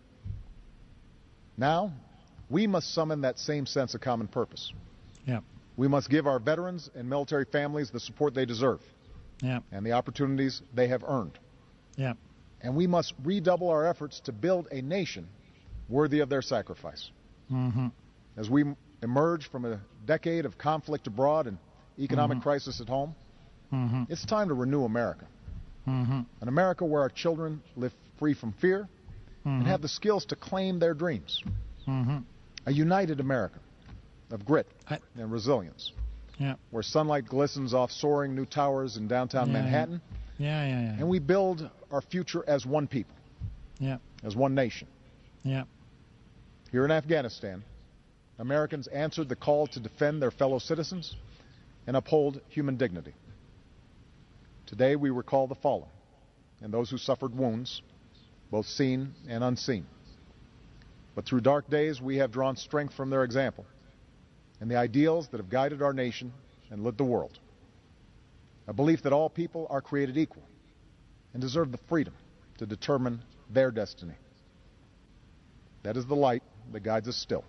Now, we must summon that same sense of common purpose. Yep. We must give our veterans and military families the support they deserve Yep. and the opportunities they have earned. Yep. And we must redouble our efforts to build a nation worthy of their sacrifice. Mm-hmm. As we emerge from a decade of conflict abroad and economic crisis at home, Mm-hmm. it's time to renew America. Mm-hmm. An America where our children live free from fear and have the skills to claim their dreams. Mm-hmm. A united America of grit and resilience, Yeah. where sunlight glistens off soaring new towers in downtown Manhattan, Yeah. Yeah. Yeah. and we build our future as one people, Yeah. as one nation. Yeah. Here in Afghanistan, Americans answered the call to defend their fellow citizens and uphold human dignity. Today we recall the fallen and those who suffered wounds, both seen and unseen. But through dark days, we have drawn strength from their example and the ideals that have guided our nation and lit the world. A belief that all people are created equal and deserve the freedom to determine their destiny. That is the light that guides us still.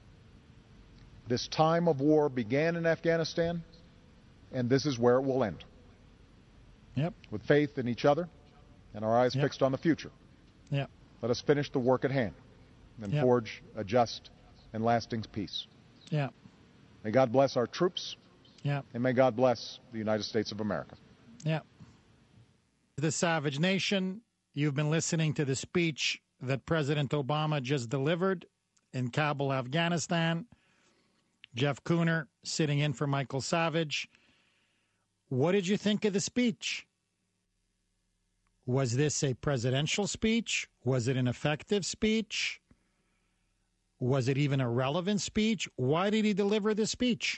This time of war began in Afghanistan, and this is where it will end. Yep. With faith in each other and our eyes fixed on the future. Yep. Let us finish the work at hand and Yep. forge a just and lasting peace. Yeah. May God bless our troops. Yeah. And may God bless the United States of America. Yeah. The Savage Nation, you've been listening to the speech that President Obama just delivered in Kabul, Afghanistan. Jeff Kuhner sitting in for Michael Savage. What did you think of the speech? Was this a presidential speech? Was it an effective speech? Was it even a relevant speech? Why did he deliver this speech?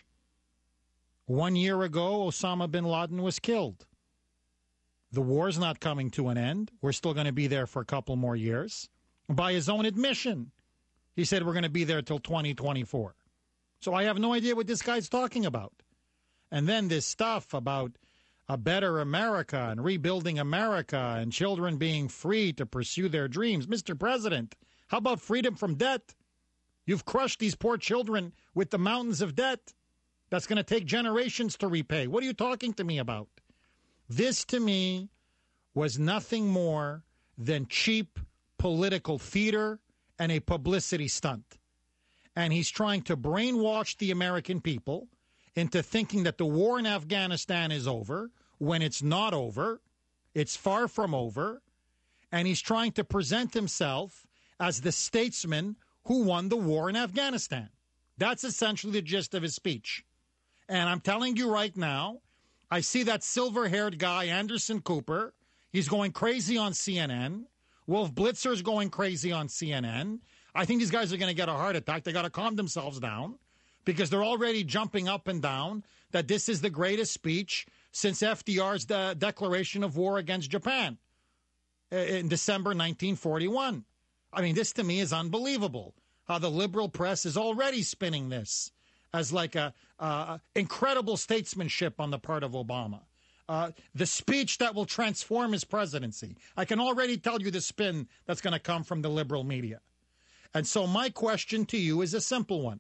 1 year ago, Osama bin Laden was killed. The war's not coming to an end. We're still going to be there for a couple more years. By his own admission, he said we're going to be there till 2024. So I have no idea what this guy's talking about. And then this stuff about a better America and rebuilding America and children being free to pursue their dreams. Mr. President, how about freedom from debt? You've crushed these poor children with the mountains of debt that's going to take generations to repay. What are you talking to me about? This, to me, was nothing more than cheap political theater and a publicity stunt. And he's trying to brainwash the American people into thinking that the war in Afghanistan is over when it's not over. It's far from over. And he's trying to present himself as the statesman who won the war in Afghanistan. That's essentially the gist of his speech. And I'm telling you right now, I see that silver-haired guy, Anderson Cooper. He's going crazy on CNN. Wolf Blitzer's going crazy on CNN. I think these guys are going to get a heart attack. They got to calm themselves down because they're already jumping up and down that this is the greatest speech since FDR's declaration of war against Japan in December 1941. I mean, this to me is unbelievable, how the liberal press is already spinning this as like a incredible statesmanship on the part of Obama. The speech that will transform his presidency. I can already tell you the spin that's going to come from the liberal media. And so my question to you is a simple one.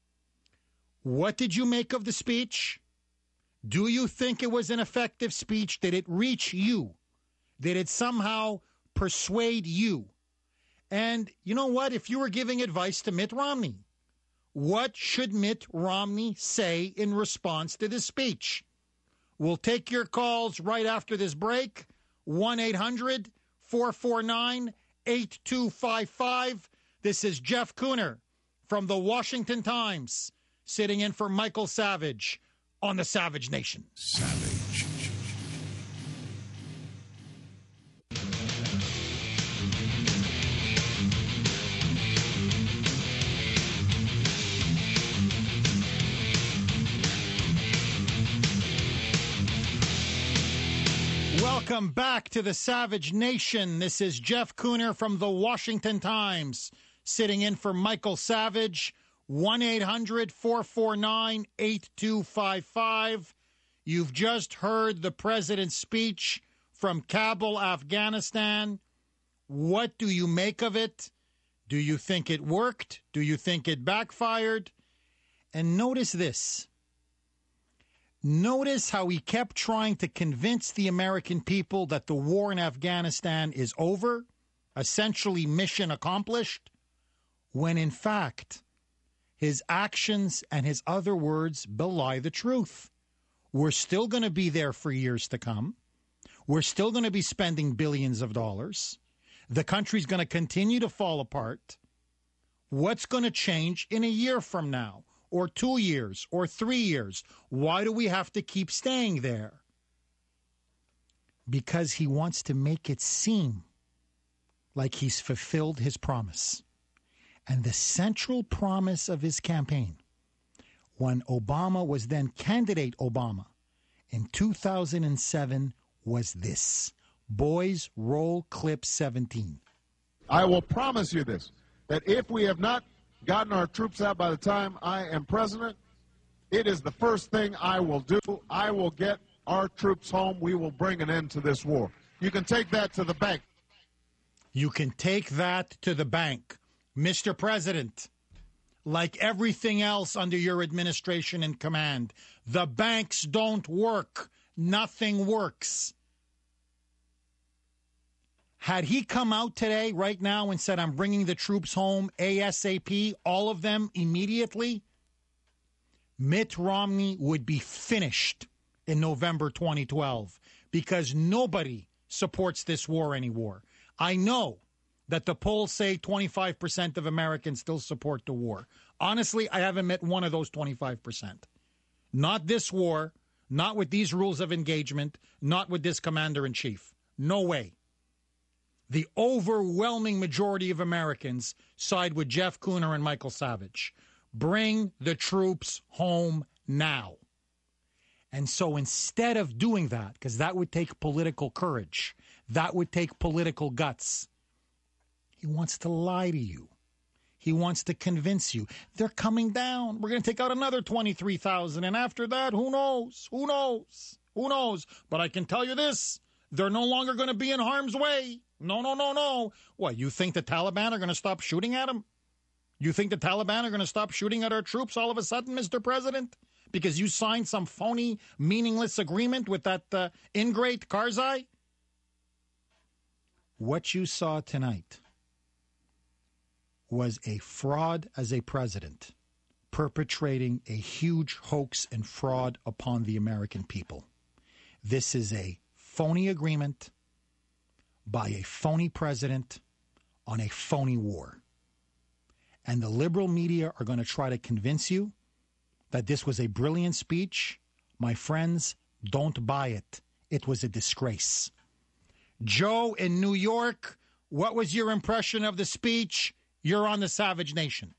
What did you make of the speech? Do you think it was an effective speech? Did it reach you? Did it somehow persuade you? And you know what? If you were giving advice to Mitt Romney, what should Mitt Romney say in response to this speech? We'll take your calls right after this break. 1-800-449-8255. This is Jeff Kuhner from the Washington Times, sitting in for Michael Savage on the Savage Nation. Savage. Welcome back to the Savage Nation. This is Jeff Kuhner from the Washington Times, sitting in for Michael Savage. 1-800-449-8255. You've just heard the president's speech from Kabul, Afghanistan. What do you make of it? Do you think it worked? Do you think it backfired? And notice this. Notice how he kept trying to convince the American people that the war in Afghanistan is over, essentially mission accomplished, when in fact his actions and his other words belie the truth. We're still going to be there for years to come. We're still going to be spending billions of dollars. The country's going to continue to fall apart. What's going to change in a year from now? Or 2 years, or 3 years? Why do we have to keep staying there? Because he wants to make it seem like he's fulfilled his promise. And the central promise of his campaign, when Obama was then candidate Obama in 2007, was this: Boys, roll clip 17. I will promise you this, that if we have not gotten our troops out by the time I am president, it is the first thing I will do. I will get our troops home. We will bring an end to this war. You can take that to the bank. You can take that to the bank. Mr. President, like everything else under your administration and command, the banks don't work. Nothing works. Had he come out today, right now, and said, I'm bringing the troops home ASAP, all of them immediately, Mitt Romney would be finished in November 2012 because nobody supports this war anymore. I know that the polls say 25% of Americans still support the war. Honestly, I haven't met one of those 25%. Not this war, not with these rules of engagement, not with this commander-in-chief. No way. The overwhelming majority of Americans side with Jeff Cooner and Michael Savage. Bring the troops home now. And so instead of doing that, because that would take political courage, that would take political guts, he wants to lie to you. He wants to convince you. They're coming down. We're going to take out another 23,000. And after that, who knows? Who knows? Who knows? But I can tell you this. They're no longer going to be in harm's way. No. What, you think the Taliban are going to stop shooting at them? You think the Taliban are going to stop shooting at our troops all of a sudden, Mr. President? Because you signed some phony, meaningless agreement with that ingrate Karzai? What you saw tonight was a fraud as a president perpetrating a huge hoax and fraud upon the American people. This is a phony agreement by a phony president on a phony war. And the liberal media are going to try to convince you that this was a brilliant speech. My friends, don't buy it. It was a disgrace. Joe in New York, what was your impression of the speech? You're on the Savage Nation.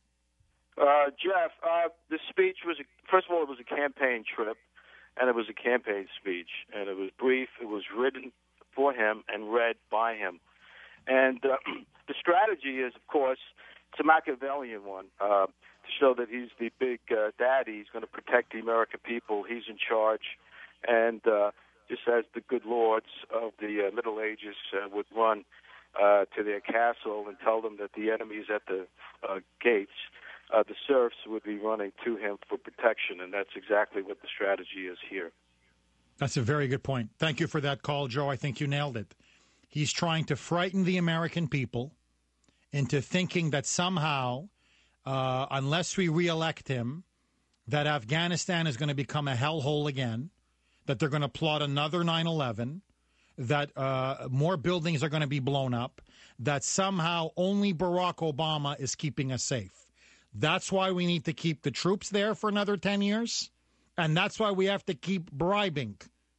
Jeff, the speech was, first of all, it was a campaign trip, and it was a campaign speech, and it was brief. It was written for him and read by him. And the strategy is, of course, it's a Machiavellian one, to show that he's the big daddy. He's going to protect the American people. He's in charge. And just as the good lords of the Middle Ages would run to their castle and tell them that the enemy is at the gates, the serfs would be running to him for protection. And that's exactly what the strategy is here. That's a very good point. Thank you for that call, Joe. I think you nailed it. He's trying to frighten the American people into thinking that somehow, unless we reelect him, that Afghanistan is going to become a hellhole again, that they're going to plot another 9/11, that more buildings are going to be blown up, that somehow only Barack Obama is keeping us safe. That's why we need to keep the troops there for another 10 years. And that's why we have to keep bribing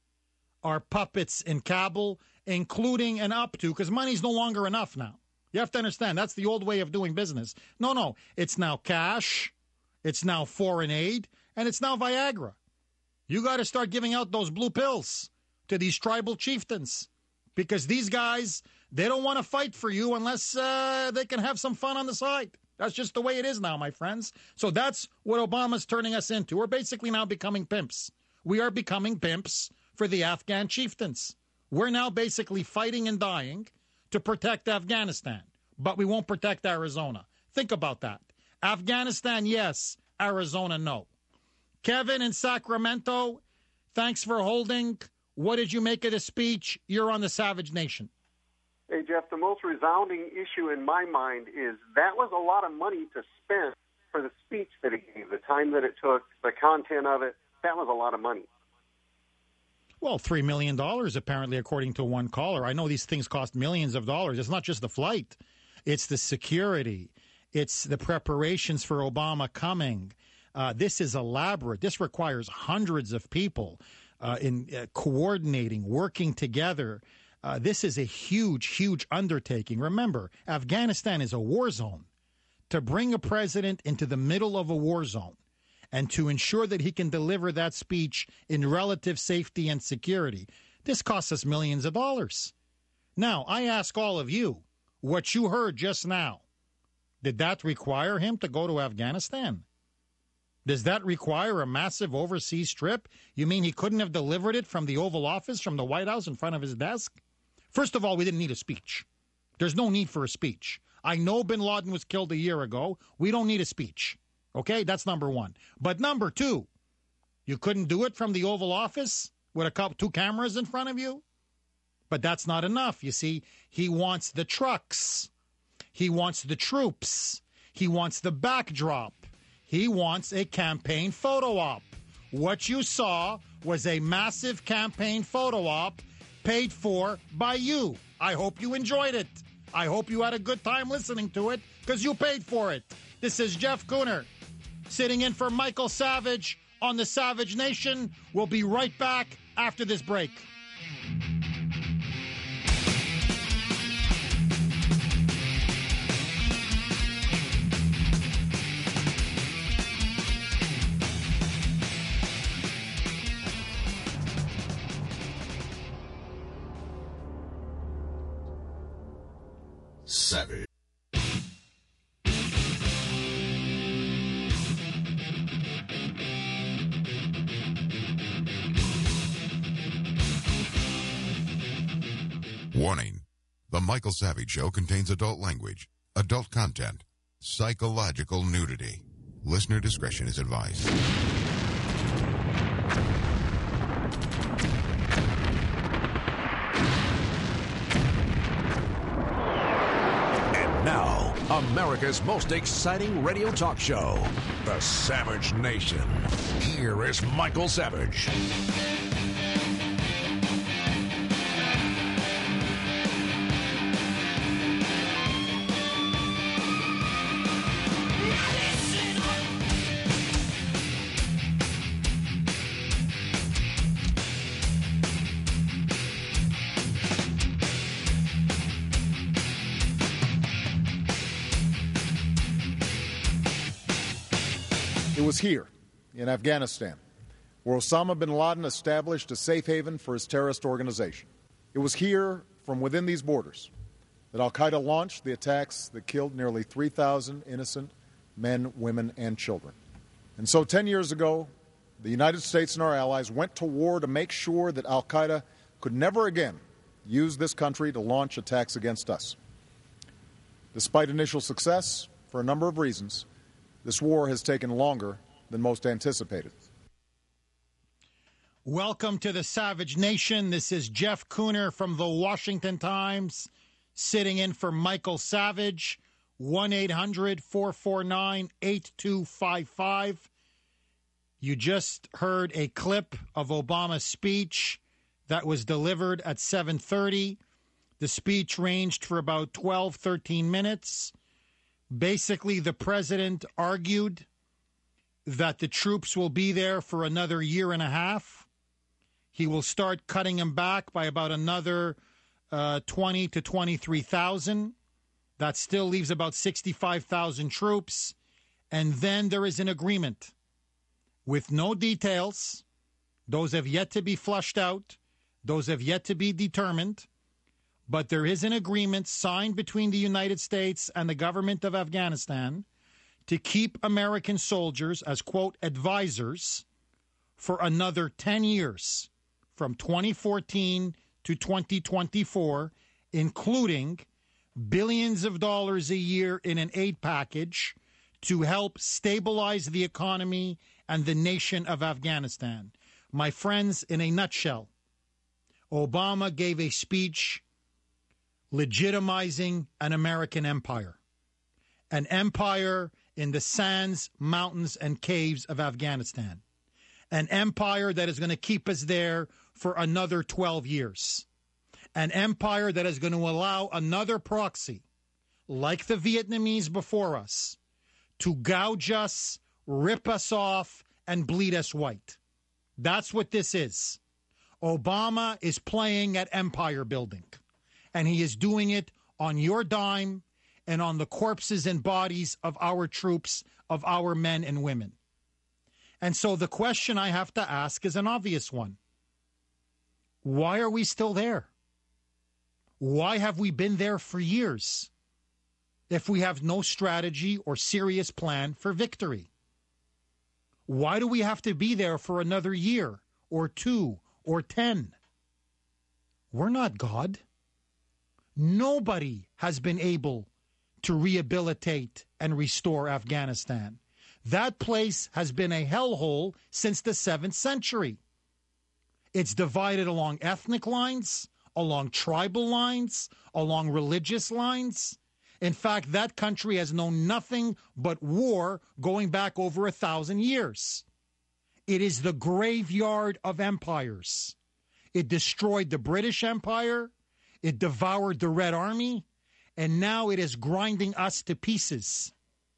our puppets in Kabul, including and up to, because money's no longer enough now. You have to understand, that's the old way of doing business. No, it's now cash, it's now foreign aid, and it's now Viagra. You got to start giving out those blue pills to these tribal chieftains, because these guys, they don't want to fight for you unless they can have some fun on the side. That's just the way it is now, my friends. So that's what Obama's turning us into. We're basically now becoming pimps. We are becoming pimps for the Afghan chieftains. We're now basically fighting and dying to protect Afghanistan, but we won't protect Arizona. Think about that. Afghanistan, yes. Arizona, no. Kevin in Sacramento, thanks for holding. What did you make of the speech? You're on the Savage Nation. Hey, Jeff, the most resounding issue in my mind is that was a lot of money to spend for the speech that he gave, the time that it took, the content of it. That was a lot of money. Well, $3 million, apparently, according to one caller. I know these things cost millions of dollars. It's not just the flight. It's the security. It's the preparations for Obama coming. This is elaborate. This requires hundreds of people in coordinating, working together. This is a huge, huge undertaking. Remember, Afghanistan is a war zone. To bring a president into the middle of a war zone and to ensure that he can deliver that speech in relative safety and security, this costs us millions of dollars. Now, I ask all of you, what you heard just now, did that require him to go to Afghanistan? Does that require a massive overseas trip? You mean he couldn't have delivered it from the Oval Office, from the White House in front of his desk? First of all, we didn't need a speech. There's no need for a speech. I know bin Laden was killed a year ago. We don't need a speech. Okay, that's number one. But number two, you couldn't do it from the Oval Office with two cameras in front of you? But that's not enough. You see, he wants the trucks. He wants the troops. He wants the backdrop. He wants a campaign photo op. What you saw was a massive campaign photo op paid for by you. I hope you enjoyed it. I hope you had a good time listening to it because you paid for it. This is Jeff Cooner sitting in for Michael Savage on the Savage Nation. We'll be right back after this break. Savage. Warning. The Michael Savage Show contains adult language, adult content, psychological nudity. Listener discretion is advised. And now, America's most exciting radio talk show, The Savage Nation. Here is Michael Savage. It was here, in Afghanistan, where Osama bin Laden established a safe haven for his terrorist organization. It was here, from within these borders, that al-Qaeda launched the attacks that killed nearly 3,000 innocent men, women, and children. And so 10 years ago, the United States and our allies went to war to make sure that al-Qaeda could never again use this country to launch attacks against us. Despite initial success, for a number of reasons, this war has taken longer than most anticipated. Welcome to the Savage Nation. This is Jeff Cooner from the Washington Times, sitting in for Michael Savage. 1-800-449-8255. You just heard a clip of Obama's speech that was delivered at 7:30. The speech ranged for about 12, 13 minutes. Basically, the president argued that the troops will be there for another year and a half. He will start cutting them back by about another 20 to 23,000. That still leaves about 65,000 troops. And then there is an agreement with no details. Those have yet to be flushed out. Those have yet to be determined. But there is an agreement signed between the United States and the government of Afghanistan to keep American soldiers as, quote, advisors for another 10 years, from 2014 to 2024, including billions of dollars a year in an aid package to help stabilize the economy and the nation of Afghanistan. My friends, in a nutshell, Obama gave a speech legitimizing an American empire, an empire in the sands, mountains, and caves of Afghanistan, an empire that is going to keep us there for another 12 years, an empire that is going to allow another proxy, like the Vietnamese before us, to gouge us, rip us off, and bleed us white. That's what this is. Obama is playing at empire building. And he is doing it on your dime and on the corpses and bodies of our troops, of our men and women. And so the question I have to ask is an obvious one. Why are we still there? Why have we been there for years if we have no strategy or serious plan for victory? Why do we have to be there for another year or 2 or 10? We're not God. Nobody has been able to rehabilitate and restore Afghanistan. That place has been a hellhole since the 7th century. It's divided along ethnic lines, along tribal lines, along religious lines. In fact, that country has known nothing but war going back over 1,000 years. It is the graveyard of empires. It destroyed the British Empire. It devoured the Red Army. And now it is grinding us to pieces.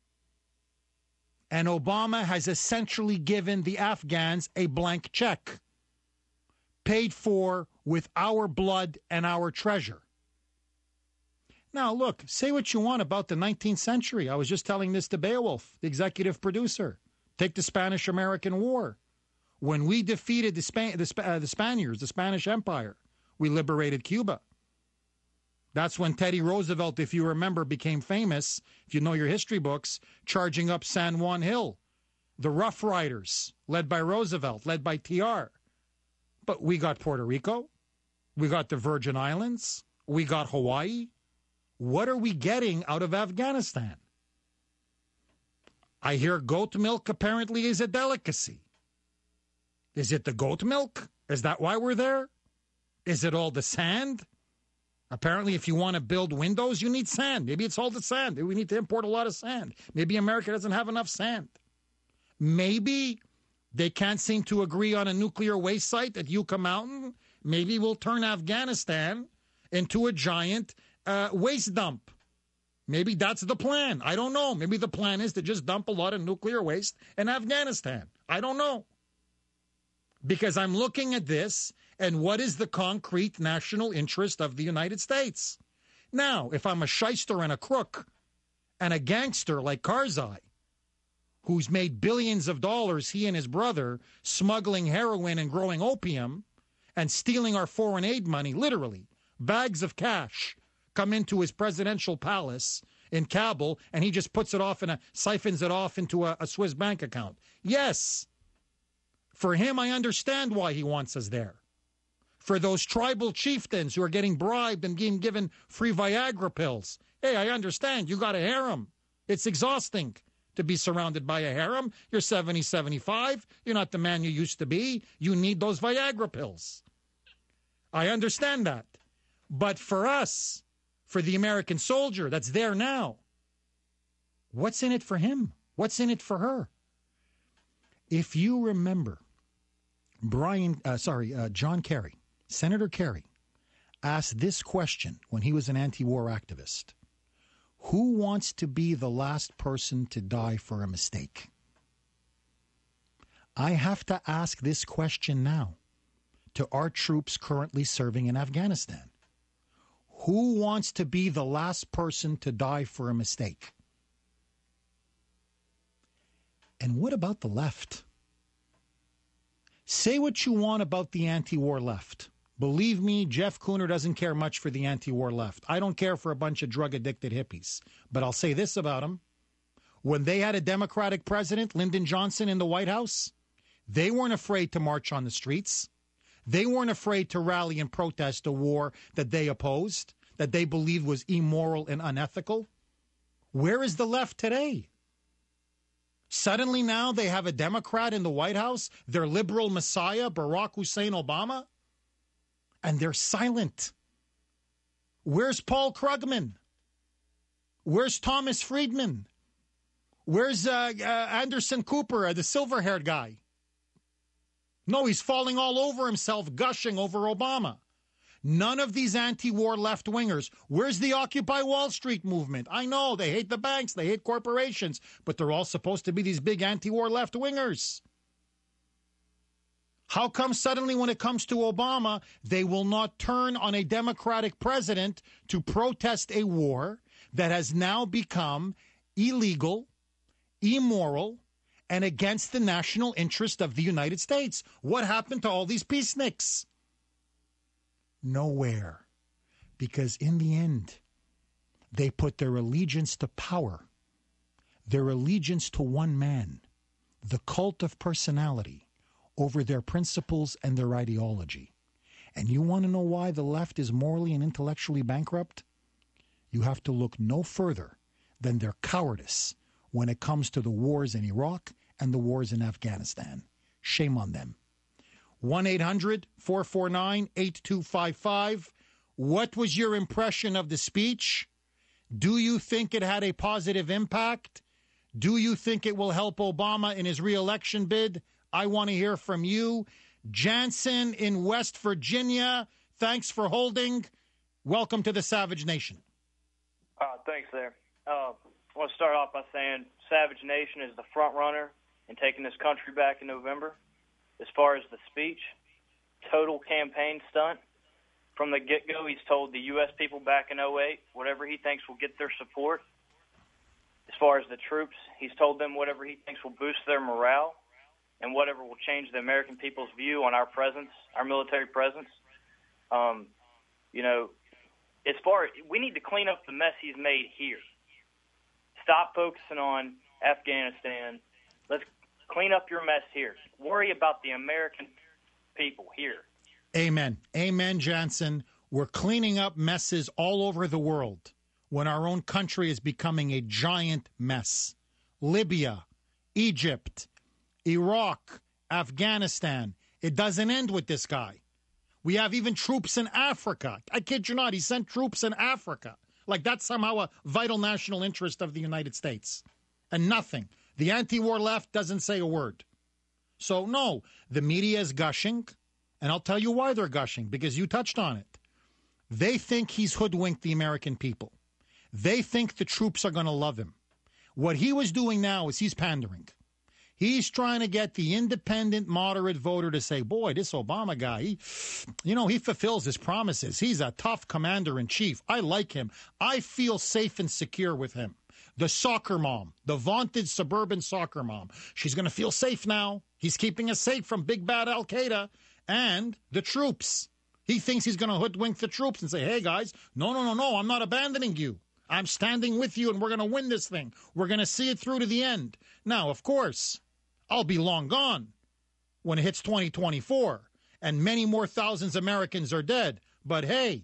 And Obama has essentially given the Afghans a blank check, paid for with our blood and our treasure. Now, look, say what you want about the 19th century. I was just telling this to Beowulf, the executive producer. Take the Spanish-American War. When we defeated the Spaniards, the Spanish Empire, we liberated Cuba. That's when Teddy Roosevelt, if you remember, became famous, if you know your history books, charging up San Juan Hill. The Rough Riders, led by Roosevelt, led by TR. But we got Puerto Rico. We got the Virgin Islands. We got Hawaii. What are we getting out of Afghanistan? I hear goat milk apparently is a delicacy. Is it the goat milk? Is that why we're there? Is it all the sand? Apparently, if you want to build windows, you need sand. Maybe it's all the sand. We need to import a lot of sand. Maybe America doesn't have enough sand. Maybe they can't seem to agree on a nuclear waste site at Yucca Mountain. Maybe we'll turn Afghanistan into a giant waste dump. Maybe that's the plan. I don't know. Maybe the plan is to just dump a lot of nuclear waste in Afghanistan. I don't know. Because I'm looking at this, and what is the concrete national interest of the United States? Now, if I'm a shyster and a crook and a gangster like Karzai, who's made billions of dollars, he and his brother, smuggling heroin and growing opium and stealing our foreign aid money, literally, bags of cash come into his presidential palace in Kabul, and he just puts it off and siphons it off into a Swiss bank account. Yes, for him, I understand why he wants us there. For those tribal chieftains who are getting bribed and being given free Viagra pills, hey, I understand. You got a harem. It's exhausting to be surrounded by a harem. You're 70, 75. You're not the man you used to be. You need those Viagra pills. I understand that. But for us, for the American soldier that's there now, what's in it for him? What's in it for her? If you remember, John Kerry, Senator Kerry, asked this question when he was an anti-war activist. Who wants to be the last person to die for a mistake? I have to ask this question now to our troops currently serving in Afghanistan. Who wants to be the last person to die for a mistake? And what about the left? Say what you want about the anti-war left. Believe me, Jeff Cooner doesn't care much for the anti-war left. I don't care for a bunch of drug-addicted hippies. But I'll say this about them. When they had a Democratic president, Lyndon Johnson, in the White House, they weren't afraid to march on the streets. They weren't afraid to rally and protest a war that they opposed, that they believed was immoral and unethical. Where is the left today? Suddenly now they have a Democrat in the White House, their liberal messiah, Barack Hussein Obama, and they're silent. Where's Paul Krugman? Where's Thomas Friedman? Where's Anderson Cooper, the silver-haired guy? No, he's falling all over himself, gushing over Obama. None of these anti-war left-wingers. Where's the Occupy Wall Street movement? I know, they hate the banks, they hate corporations, but they're all supposed to be these big anti-war left-wingers. How come suddenly when it comes to Obama, they will not turn on a Democratic president to protest a war that has now become illegal, immoral, and against the national interest of the United States? What happened to all these peaceniks? Nowhere. Because in the end, they put their allegiance to power, their allegiance to one man, the cult of personality, over their principles and their ideology. And you want to know why the left is morally and intellectually bankrupt? You have to look no further than their cowardice when it comes to the wars in Iraq and the wars in Afghanistan. Shame on them. 1-800-449-8255. What was your impression of the speech? Do you think it had a positive impact? Do you think it will help Obama in his re-election bid? I want to hear from you. Jansen in West Virginia, thanks for holding. Welcome to the Savage Nation. Thanks there. I want to start off by saying Savage Nation is the front runner in taking this country back in November. As far as the speech, total campaign stunt. From the get-go, he's told the U.S. people back in 2008 whatever he thinks will get their support. As far as the troops, he's told them whatever he thinks will boost their morale and whatever will change the American people's view on our presence, our military presence. We need to clean up the mess he's made here. Stop focusing on Afghanistan. Let's clean up your mess here. Worry about the American people here. Amen. Amen, Jansen. We're cleaning up messes all over the world when our own country is becoming a giant mess. Libya, Egypt, Iraq, Afghanistan. It doesn't end with this guy. We have even troops in Africa. I kid you not, he sent troops in Africa. Like that's somehow a vital national interest of the United States. And nothing. The anti-war left doesn't say a word. So, no, the media is gushing, and I'll tell you why they're gushing, because you touched on it. They think he's hoodwinked the American people. They think the troops are going to love him. What he was doing now is he's pandering. He's trying to get the independent, moderate voter to say, boy, this Obama guy, he fulfills his promises. He's a tough commander-in-chief. I like him. I feel safe and secure with him. The soccer mom, the vaunted suburban soccer mom, she's going to feel safe now. He's keeping us safe from big bad Al-Qaeda and the troops. He thinks he's going to hoodwink the troops and say, hey, guys, no, I'm not abandoning you. I'm standing with you, and we're going to win this thing. We're going to see it through to the end. Now, of course, I'll be long gone when it hits 2024, and many more thousands of Americans are dead. But hey,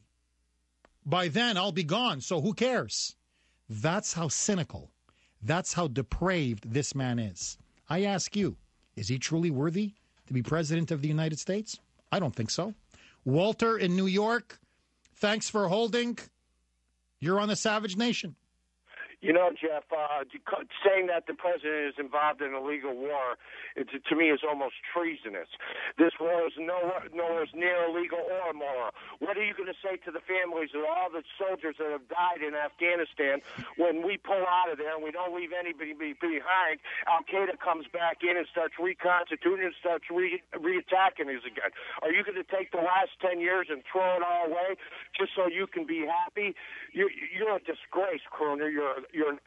by then I'll be gone, so who cares? That's how cynical, that's how depraved this man is. I ask you, is he truly worthy to be president of the United States? I don't think so. Walter in New York, thanks for holding. You're on the Savage Nation. You know, Jeff, saying that the president is involved in a legal war, to me, is almost treasonous. This war is nowhere near illegal or immoral. What are you going to say to the families of all the soldiers that have died in Afghanistan when we pull out of there and we don't leave anybody behind? Al-Qaeda comes back in and starts reconstituting and starts reattacking us again. Are you going to take the last 10 years and throw it all away just so you can be happy? You're a disgrace, Kroner. You're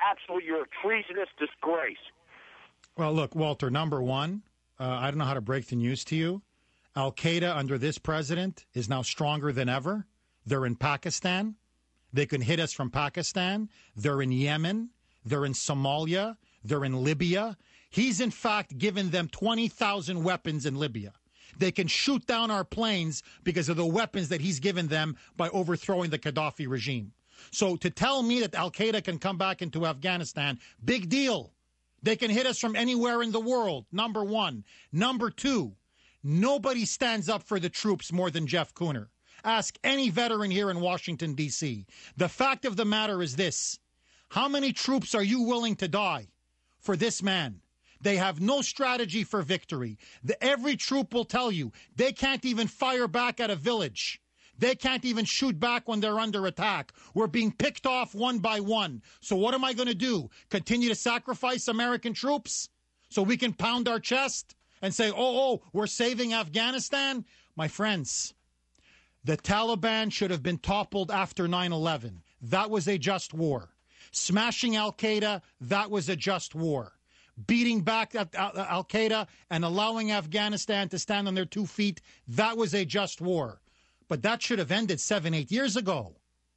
a treasonous disgrace. Well, look, Walter, number one, I don't know how to break the news to you. Al-Qaeda under this president is now stronger than ever. They're in Pakistan. They can hit us from Pakistan. They're in Yemen. They're in Somalia. They're in Libya. He's, in fact, given them 20,000 weapons in Libya. They can shoot down our planes because of the weapons that he's given them by overthrowing the Gaddafi regime. So to tell me that Al-Qaeda can come back into Afghanistan, big deal. They can hit us from anywhere in the world, number one. Number two, nobody stands up for the troops more than Jeff Kuhner. Ask any veteran here in Washington, D.C. The fact of the matter is this. How many troops are you willing to die for this man? They have no strategy for victory. Every troop will tell you they can't even fire back at a village. They can't even shoot back when they're under attack. We're being picked off one by one. So what am I going to do? Continue to sacrifice American troops so we can pound our chest and say, oh, we're saving Afghanistan? My friends, the Taliban should have been toppled after 9/11. That was a just war. Smashing Al-Qaeda, that was a just war. Beating back Al-Qaeda and allowing Afghanistan to stand on their 2 feet, that was a just war. But that should have ended 7-8 years ago.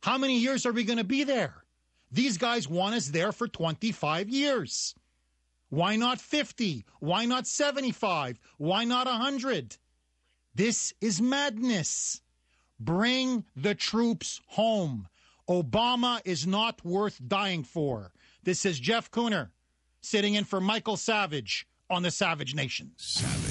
How many years are we going to be there? These guys want us there for 25 years. Why not 50? Why not 75? Why not 100? This is madness. Bring the troops home. Obama is not worth dying for. This is Jeff Kuhner, sitting in for Michael Savage on the Savage Nation. Savage.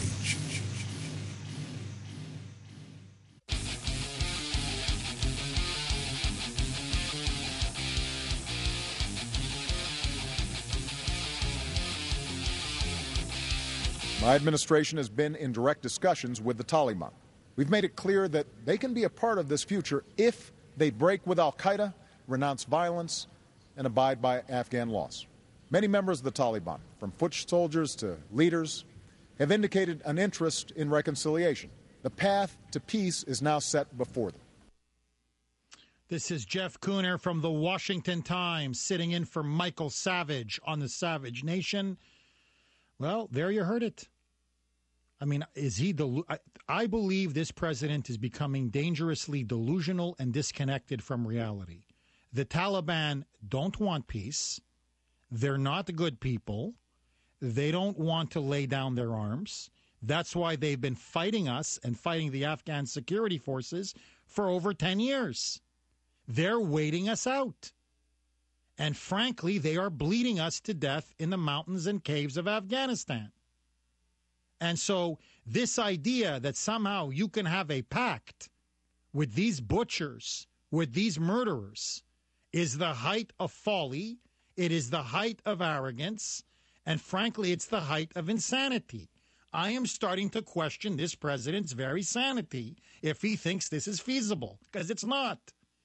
My administration has been in direct discussions with the Taliban. We've made it clear that they can be a part of this future if they break with al-Qaeda, renounce violence, and abide by Afghan laws. Many members of the Taliban, from foot soldiers to leaders, have indicated an interest in reconciliation. The path to peace is now set before them. This is Jeff Kuhner from the Washington Times, sitting in for Michael Savage on the Savage Nation. Well, there you heard it. I mean, is he I believe this president is becoming dangerously delusional and disconnected from reality. The Taliban don't want peace. They're not good people. They don't want to lay down their arms. That's why they've been fighting us and fighting the Afghan security forces for over 10 years. They're waiting us out. And frankly, they are bleeding us to death in the mountains and caves of Afghanistan. And so this idea that somehow you can have a pact with these butchers, with these murderers, is the height of folly. It is the height of arrogance. And frankly, it's the height of insanity. I am starting to question this president's very sanity if he thinks this is feasible, because it's not.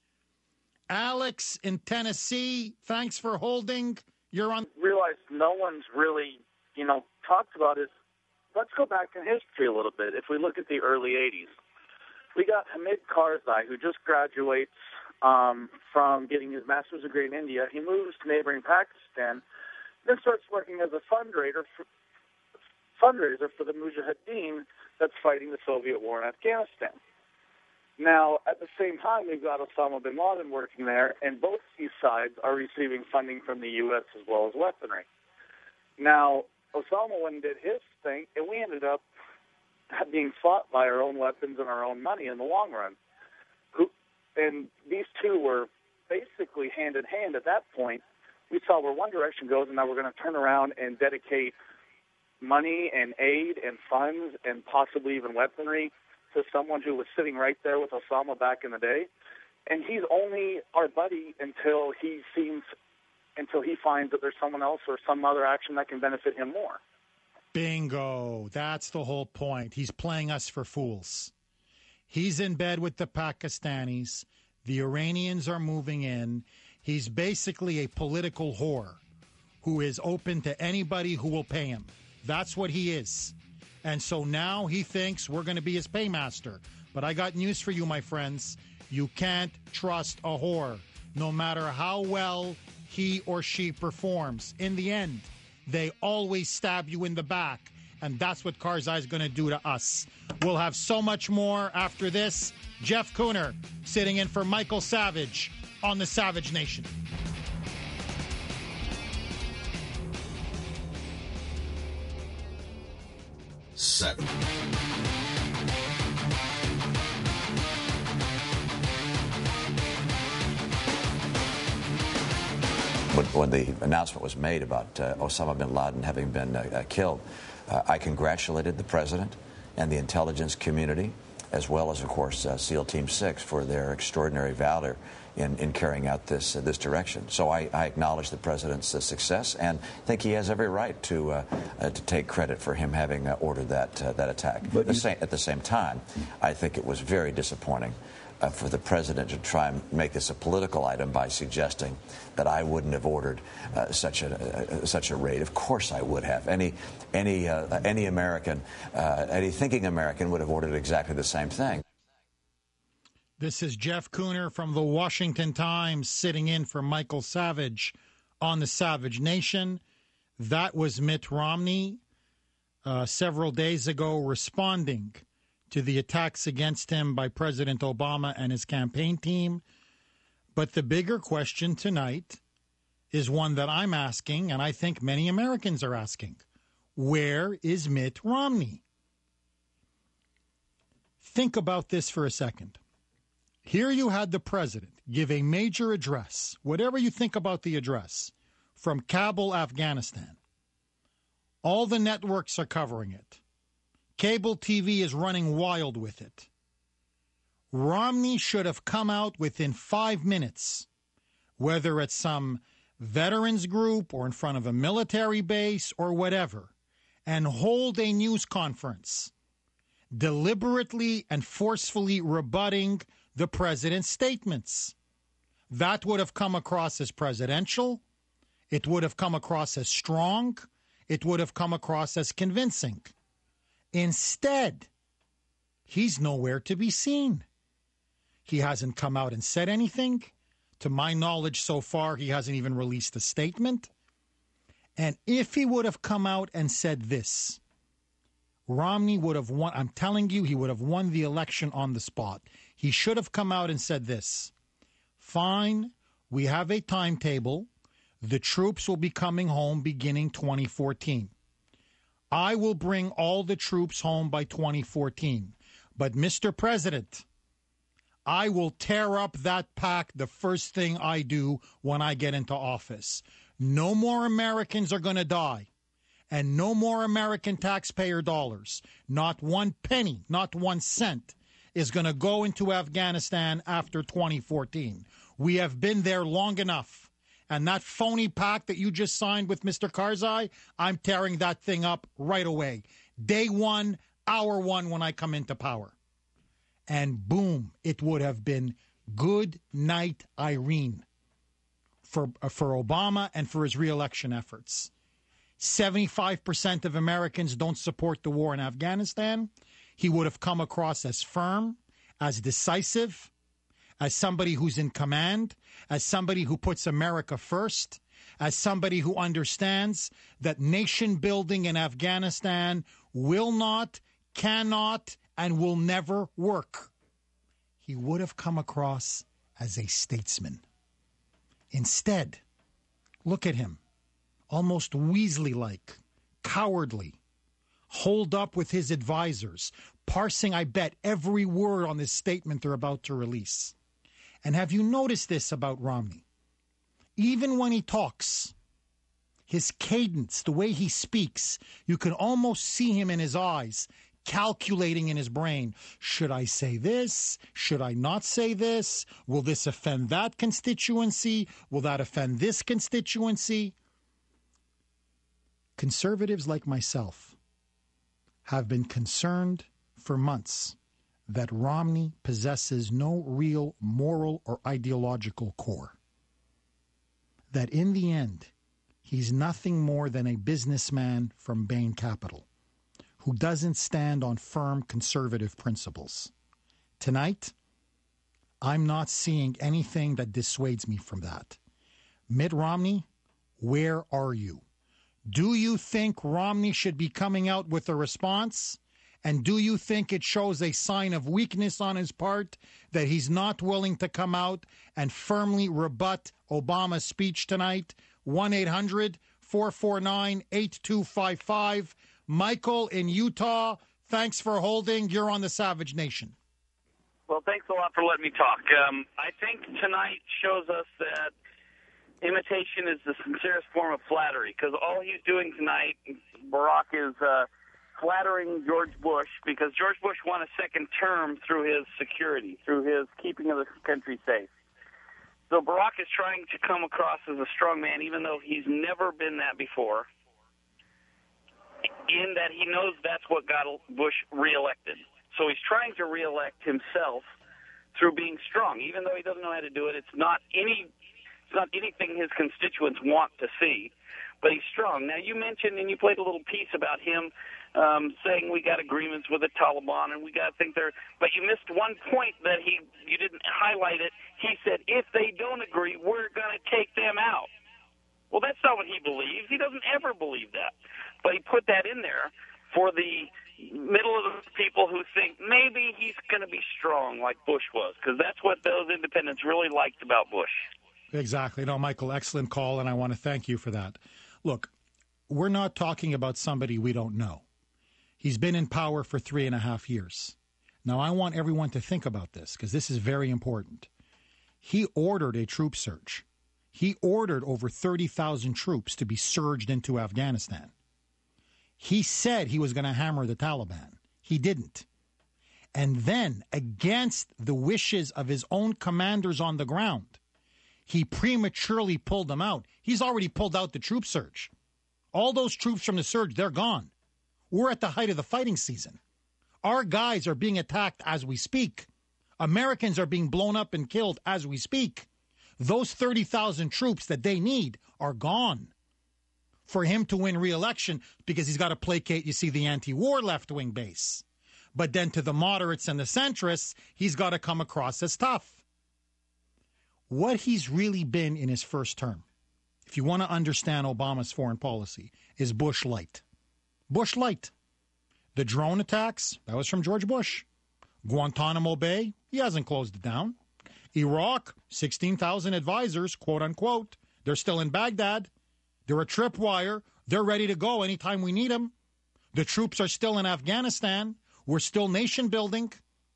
Alex in Tennessee, thanks for holding. You're on. Realize no one's really, talked about is, let's go back in history a little bit. If we look at the early 80s, we got Hamid Karzai, who just graduates from getting his master's degree in India. He moves to neighboring Pakistan, then starts working as a fundraiser for the Mujahideen that's fighting the Soviet war in Afghanistan. Now, at the same time, we've got Osama bin Laden working there, and both these sides are receiving funding from the U.S. as well as weaponry. Now, Osama went and did his thing, and we ended up being fought by our own weapons and our own money in the long run. And these two were basically hand in hand at that point. We saw where one direction goes, and now we're going to turn around and dedicate money and aid and funds and possibly even weaponry to someone who was sitting right there with Osama back in the day. And he's only our buddy until he finds that there's someone else or some other action that can benefit him more. Bingo. That's the whole point. He's playing us for fools. He's in bed with the Pakistanis. The Iranians are moving in. He's basically a political whore who is open to anybody who will pay him. That's what he is. And so now he thinks we're going to be his paymaster. But I got news for you, my friends. You can't trust a whore, no matter how well he or she performs. In the end, they always stab you in the back. And that's what Karzai is going to do to us. We'll have so much more after this. Jeff Kuhner sitting in for Michael Savage on the Savage Nation. Seven. When the announcement was made about Osama bin Laden having been killed, I congratulated the president and the intelligence community, as well as, of course, SEAL Team 6 for their extraordinary valor in carrying out this direction. So I acknowledge the president's success and think he has every right to take credit for him having ordered that attack. But at the same time, I think it was very disappointing for the president to try and make this a political item by suggesting that I wouldn't have ordered such a raid. Of course I would have. Any American, any thinking American would have ordered exactly the same thing. This is Jeff Kuhner from the Washington Times sitting in for Michael Savage on the Savage Nation. That was Mitt Romney several days ago responding to the attacks against him by President Obama and his campaign team. But the bigger question tonight is one that I'm asking, and I think many Americans are asking. Where is Mitt Romney? Think about this for a second. Here you had the president give a major address, whatever you think about the address, from Kabul, Afghanistan. All the networks are covering it. Cable TV is running wild with it. Romney should have come out within 5 minutes, whether it's some veterans group or in front of a military base or whatever, and hold a news conference deliberately and forcefully rebutting the president's statements. That would have come across as presidential. It would have come across as strong. It would have come across as convincing. Instead, he's nowhere to be seen. He hasn't come out and said anything. To my knowledge so far, he hasn't even released a statement. And if he would have come out and said this, Romney would have won. I'm telling you, he would have won the election on the spot. He should have come out and said this. Fine, we have a timetable. The troops will be coming home beginning 2014. I will bring all the troops home by 2014. But, Mr. President, I will tear up that pact the first thing I do when I get into office. No more Americans are going to die. And no more American taxpayer dollars, not one penny, not 1 cent, is going to go into Afghanistan after 2014. We have been there long enough. And that phony pact that you just signed with Mr. Karzai, I'm tearing that thing up right away. Day one, hour one when I come into power. And boom, it would have been good night, Irene, for Obama and for his reelection efforts. 75% of Americans don't support the war in Afghanistan. He would have come across as firm, as decisive, as somebody who's in command, as somebody who puts America first, as somebody who understands that nation building in Afghanistan will not, cannot, and will never work. He would have come across as a statesman. Instead, look at him. Almost Weasley-like, cowardly, holed up with his advisors, parsing, I bet, every word on this statement they're about to release. And have you noticed this about Romney? Even when he talks, his cadence, the way he speaks, you can almost see him in his eyes, calculating in his brain. Should I say this? Should I not say this? Will this offend that constituency? Will that offend this constituency? Conservatives like myself have been concerned for months that Romney possesses no real moral or ideological core. That in the end, he's nothing more than a businessman from Bain Capital who doesn't stand on firm conservative principles. Tonight, I'm not seeing anything that dissuades me from that. Mitt Romney, where are you? Do you think Romney should be coming out with a response? And do you think it shows a sign of weakness on his part that he's not willing to come out and firmly rebut Obama's speech tonight? 1-800-449-8255. Michael in Utah, thanks for holding. You're on the Savage Nation. Well, thanks a lot for letting me talk. I think tonight shows us that imitation is the sincerest form of flattery, because all he's doing tonight, Barack, is flattering George Bush, because George Bush won a second term through his security, through his keeping of the country safe. So Barack is trying to come across as a strong man, even though he's never been that before, in that he knows that's what got Bush reelected. So he's trying to reelect himself through being strong, even though he doesn't know how to do it. It's not anything his constituents want to see, but he's strong. Now, you mentioned and you played a little piece about him saying we got agreements with the Taliban and we got to think they're – but you missed one point that you didn't highlight it. He said if they don't agree, we're going to take them out. Well, that's not what he believes. He doesn't ever believe that. But he put that in there for the middle of the people who think maybe he's going to be strong like Bush was, because that's what those independents really liked about Bush. Exactly. No, Michael, excellent call, and I want to thank you for that. Look, we're not talking about somebody we don't know. He's been in power for 3.5 years. Now, I want everyone to think about this, because this is very important. He ordered a troop surge. He ordered over 30,000 troops to be surged into Afghanistan. He said he was going to hammer the Taliban. He didn't. And then, against the wishes of his own commanders on the ground, he prematurely pulled them out. He's already pulled out the troop surge. All those troops from the surge, they're gone. We're at the height of the fighting season. Our guys are being attacked as we speak. Americans are being blown up and killed as we speak. Those 30,000 troops that they need are gone for him to win re-election, because he's got to placate, you see, the anti-war left-wing base. But then to the moderates and the centrists, he's got to come across as tough. What he's really been in his first term, if you want to understand Obama's foreign policy, is Bush light. Bush light. The drone attacks, that was from George Bush. Guantanamo Bay, he hasn't closed it down. Iraq, 16,000 advisors, quote unquote. They're still in Baghdad. They're a tripwire. They're ready to go anytime we need them. The troops are still in Afghanistan. We're still nation building.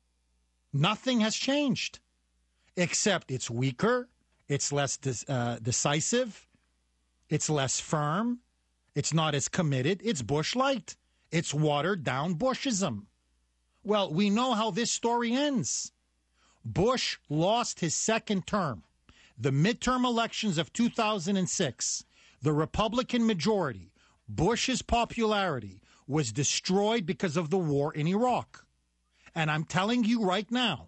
Nothing has changed, except it's weaker, it's less decisive, it's less firm, it's not as committed. It's Bush light. It's watered down Bushism. Well, we know how this story ends. Bush lost his second term. The midterm elections of 2006, the Republican majority, Bush's popularity was destroyed because of the war in Iraq. And I'm telling you right now,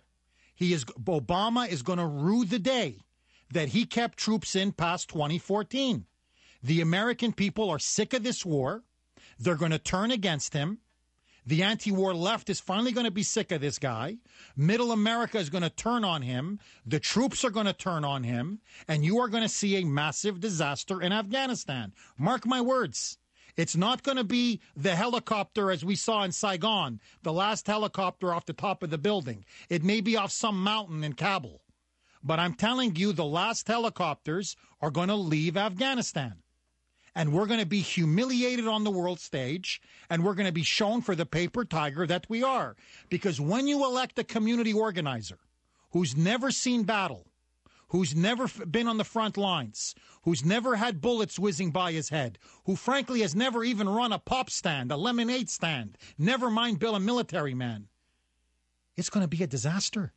Obama is going to rue the day that he kept troops in past 2014. The American people are sick of this war. They're going to turn against him. The anti-war left is finally going to be sick of this guy. Middle America is going to turn on him. The troops are going to turn on him. And you are going to see a massive disaster in Afghanistan. Mark my words. It's not going to be the helicopter as we saw in Saigon, the last helicopter off the top of the building. It may be off some mountain in Kabul. But I'm telling you, the last helicopters are going to leave Afghanistan. And we're going to be humiliated on the world stage, and we're going to be shown for the paper tiger that we are. Because when you elect a community organizer who's never seen battle, who's never been on the front lines, who's never had bullets whizzing by his head, who frankly has never even run a pop stand, a lemonade stand, never mind Bill, a military man, it's going to be a disaster.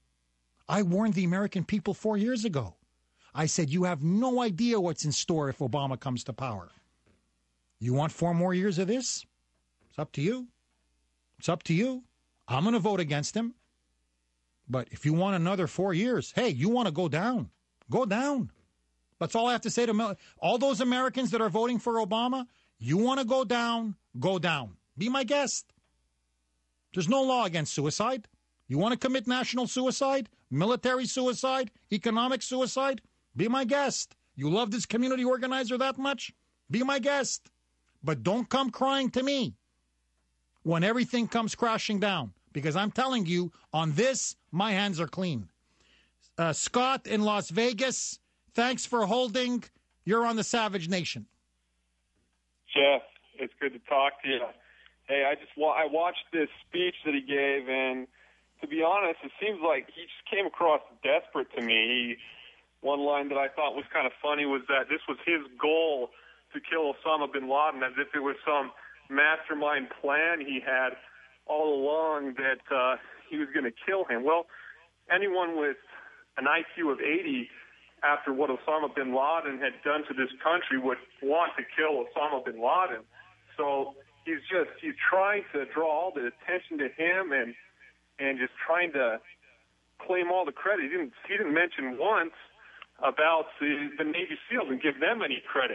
I warned the American people 4 years ago. I said, you have no idea what's in store if Obama comes to power. You want 4 more years of this? It's up to you. It's up to you. I'm going to vote against him. But if you want another 4 years, hey, you want to go down. Go down. That's all I have to say to all those Americans that are voting for Obama. You want to go down, go down. Be my guest. There's no law against suicide. You want to commit national suicide, military suicide, economic suicide? Be my guest. You love this community organizer that much? Be my guest. But don't come crying to me when everything comes crashing down. Because I'm telling you, on this, my hands are clean. Scott in Las Vegas, thanks for holding. You're on the Savage Nation. Jeff, it's good to talk to you. Hey, I watched this speech that he gave, and to be honest, it seems like he just came across desperate to me. One line that I thought was kind of funny was that this was his goal to kill Osama bin Laden, as if it was some mastermind plan he had all along that he was going to kill him. Well, anyone with an IQ of 80 after what Osama bin Laden had done to this country would want to kill Osama bin Laden. So he's trying to draw all the attention to him and just trying to claim all the credit. He didn't mention once about the Navy SEALs and give them any credit.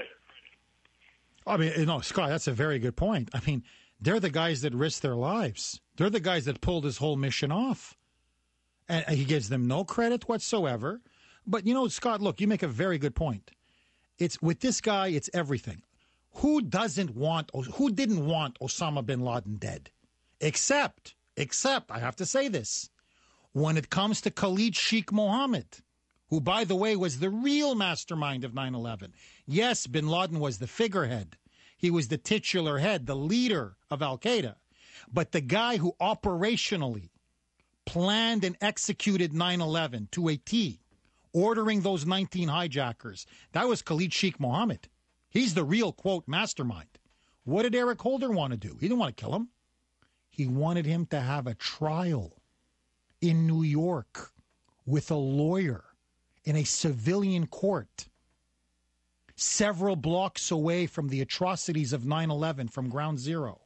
I mean, Scott, that's a very good point. I mean, they're the guys that risked their lives. They're the guys that pulled his whole mission off. And he gives them no credit whatsoever. But, Scott, look, you make a very good point. It's with this guy, it's everything. Who didn't want Osama bin Laden dead? Except, I have to say this, when it comes to Khalid Sheikh Mohammed, who, by the way, was the real mastermind of 9/11. Yes, bin Laden was the figurehead. He was the titular head, the leader of al-Qaeda. But the guy who operationally planned and executed 9/11 to a T, ordering those 19 hijackers, that was Khalid Sheikh Mohammed. He's the real, quote, mastermind. What did Eric Holder want to do? He didn't want to kill him. He wanted him to have a trial in New York with a lawyer in a civilian court several blocks away from the atrocities of 9/11 from Ground Zero.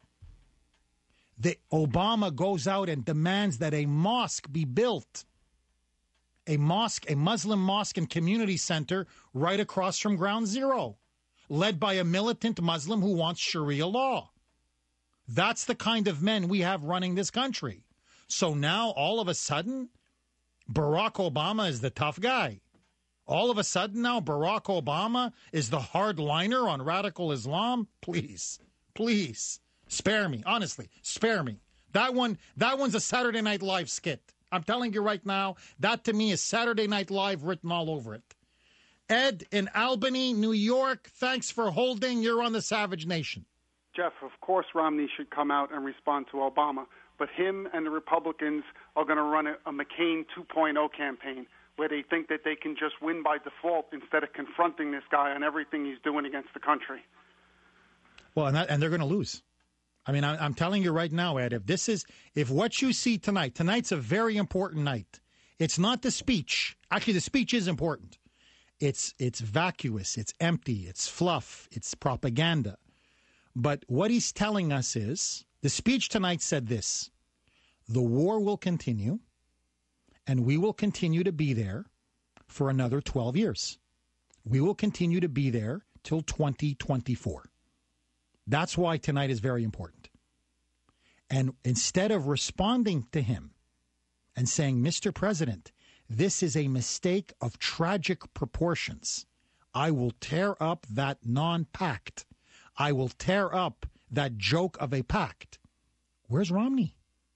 Obama goes out and demands that a mosque be built. A mosque, a Muslim mosque and community center right across from Ground Zero, led by a militant Muslim who wants Sharia law. That's the kind of men we have running this country. So now, all of a sudden, Barack Obama is the tough guy. All of a sudden now, Barack Obama is the hardliner on radical Islam. Please, spare me. Honestly, spare me. That one's a Saturday Night Live skit. I'm telling you right now, that to me is Saturday Night Live written all over it. Ed in Albany, New York, thanks for holding. You're on the Savage Nation. Jeff, of course Romney should come out and respond to Obama, but him and the Republicans are going to run a McCain 2.0 campaign where they think that they can just win by default instead of confronting this guy on everything he's doing against the country. Well, and they're going to lose. I mean, I'm telling you right now, Ed, if what you see tonight's a very important night. It's not the speech. Actually, the speech is important. It's vacuous, it's empty, it's fluff, it's propaganda. But what he's telling us is, the speech tonight said this: the war will continue, and we will continue to be there for another 12 years. We will continue to be there till 2024. That's why tonight is very important. And instead of responding to him and saying, Mr. President, this is a mistake of tragic proportions, I will tear up that non-pact. I will tear up that joke of a pact. Where's Romney?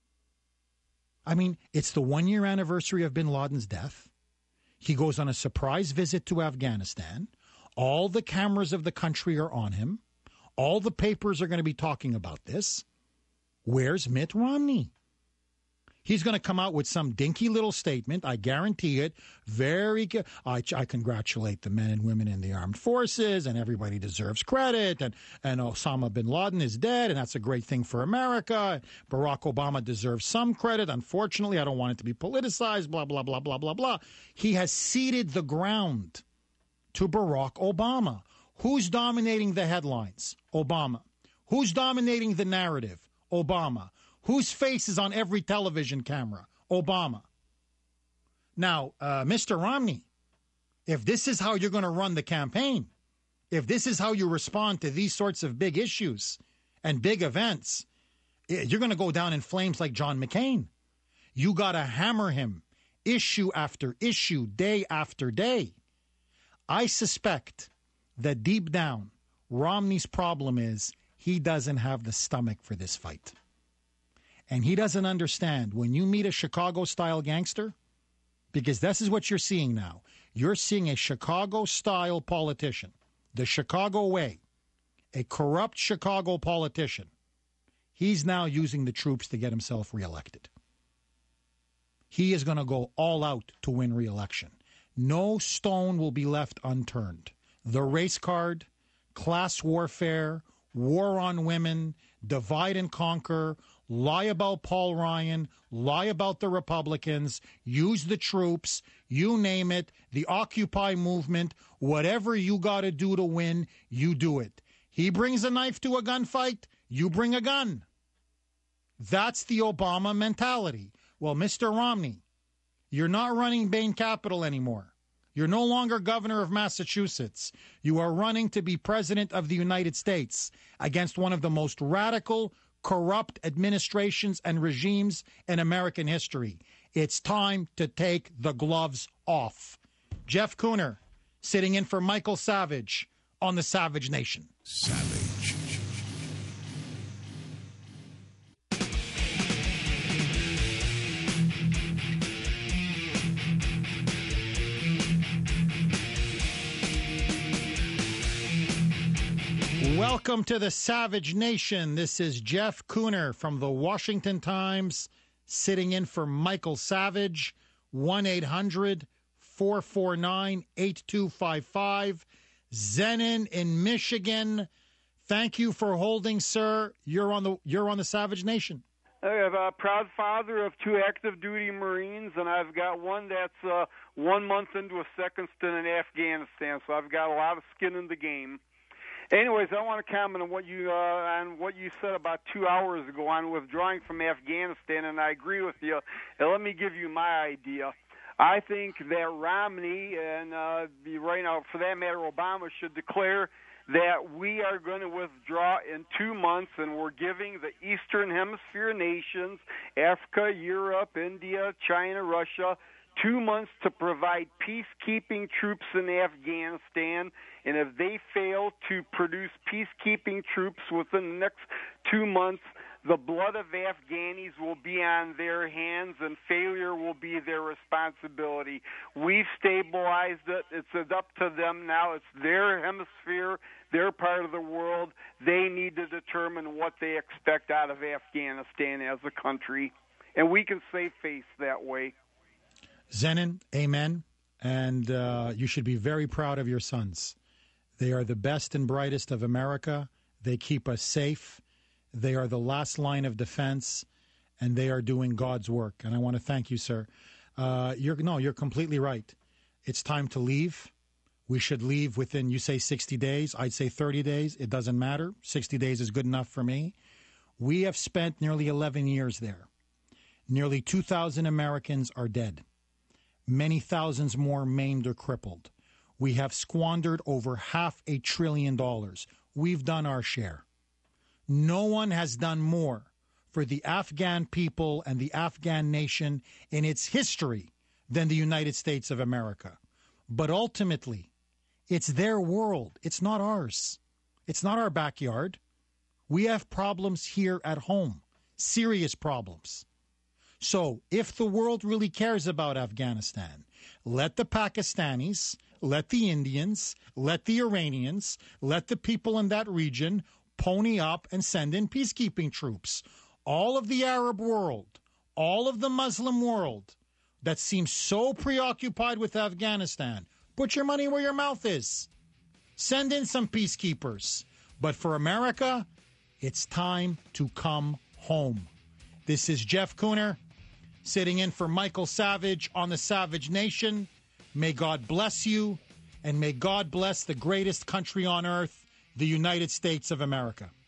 I mean, it's the 1-year anniversary of bin Laden's death. He goes on a surprise visit to Afghanistan. All the cameras of the country are on him. All the papers are going to be talking about this. Where's Mitt Romney? He's going to come out with some dinky little statement. I guarantee it. Very good. I congratulate the men and women in the armed forces, and everybody deserves credit. And Osama bin Laden is dead, and that's a great thing for America. Barack Obama deserves some credit. Unfortunately, I don't want it to be politicized, blah, blah, blah, blah, blah, blah. He has ceded the ground to Barack Obama. Who's dominating the headlines? Obama. Who's dominating the narrative? Obama. Whose face is on every television camera? Obama. Now, Mr. Romney, if this is how you're going to run the campaign, if this is how you respond to these sorts of big issues and big events, you're going to go down in flames like John McCain. You got to hammer him issue after issue, day after day. I suspect that deep down, Romney's problem is he doesn't have the stomach for this fight. And he doesn't understand when you meet a Chicago-style gangster, because this is what you're seeing now. You're seeing a Chicago-style politician, the Chicago way, a corrupt Chicago politician. He's now using the troops to get himself reelected. He is going to go all out to win reelection. No stone will be left unturned. The race card, class warfare, war on women, divide and conquer, lie about Paul Ryan, lie about the Republicans, use the troops, you name it, the Occupy movement, whatever you got to do to win, you do it. He brings a knife to a gunfight, you bring a gun. That's the Obama mentality. Well, Mr. Romney, you're not running Bain Capital anymore. You're no longer governor of Massachusetts. You are running to be president of the United States against one of the most radical, corrupt administrations and regimes in American history. It's time to take the gloves off. Jeff Kuhner, sitting in for Michael Savage on the Savage Nation. Savage. Welcome to the Savage Nation. This is Jeff Cooner from the Washington Times, sitting in for Michael Savage. 1-800-449-8255. Zenon in Michigan. Thank you for holding, sir. You're on the Savage Nation. I'm a proud father of 2 active duty Marines, and I've got one that's 1 month into a second stint in Afghanistan, so I've got a lot of skin in the game. Anyways, I want to comment on what you said about 2 hours ago on withdrawing from Afghanistan, and I agree with you. And let me give you my idea. I think that Romney and right now, for that matter, Obama should declare that we are going to withdraw in 2 months, and we're giving the Eastern Hemisphere nations, Africa, Europe, India, China, Russia, 2 months to provide peacekeeping troops in Afghanistan. And if they fail to produce peacekeeping troops within the next 2 months, the blood of Afghanis will be on their hands, and failure will be their responsibility. We've stabilized it. It's up to them now. It's their hemisphere, their part of the world. They need to determine what they expect out of Afghanistan as a country, and we can save face that way. Zenon, amen. And you should be very proud of your sons. They are the best and brightest of America. They keep us safe. They are the last line of defense, and they are doing God's work. And I want to thank you, sir. You're completely right. It's time to leave. We should leave within, you say 60 days. I'd say 30 days. It doesn't matter. 60 days is good enough for me. We have spent nearly 11 years there. Nearly 2,000 Americans are dead. Many thousands more maimed or crippled. We have squandered over $500 billion. We've done our share. No one has done more for the Afghan people and the Afghan nation in its history than the United States of America. But ultimately, it's their world. It's not ours. It's not our backyard. We have problems here at home, serious problems. So if the world really cares about Afghanistan, let the Pakistanis, let the Indians, let the Iranians, let the people in that region pony up and send in peacekeeping troops. All of the Arab world, all of the Muslim world that seems so preoccupied with Afghanistan, put your money where your mouth is. Send in some peacekeepers. But for America, it's time to come home. This is Jeff Cooner, sitting in for Michael Savage on the Savage Nation. May God bless you, and may God bless the greatest country on earth, the United States of America.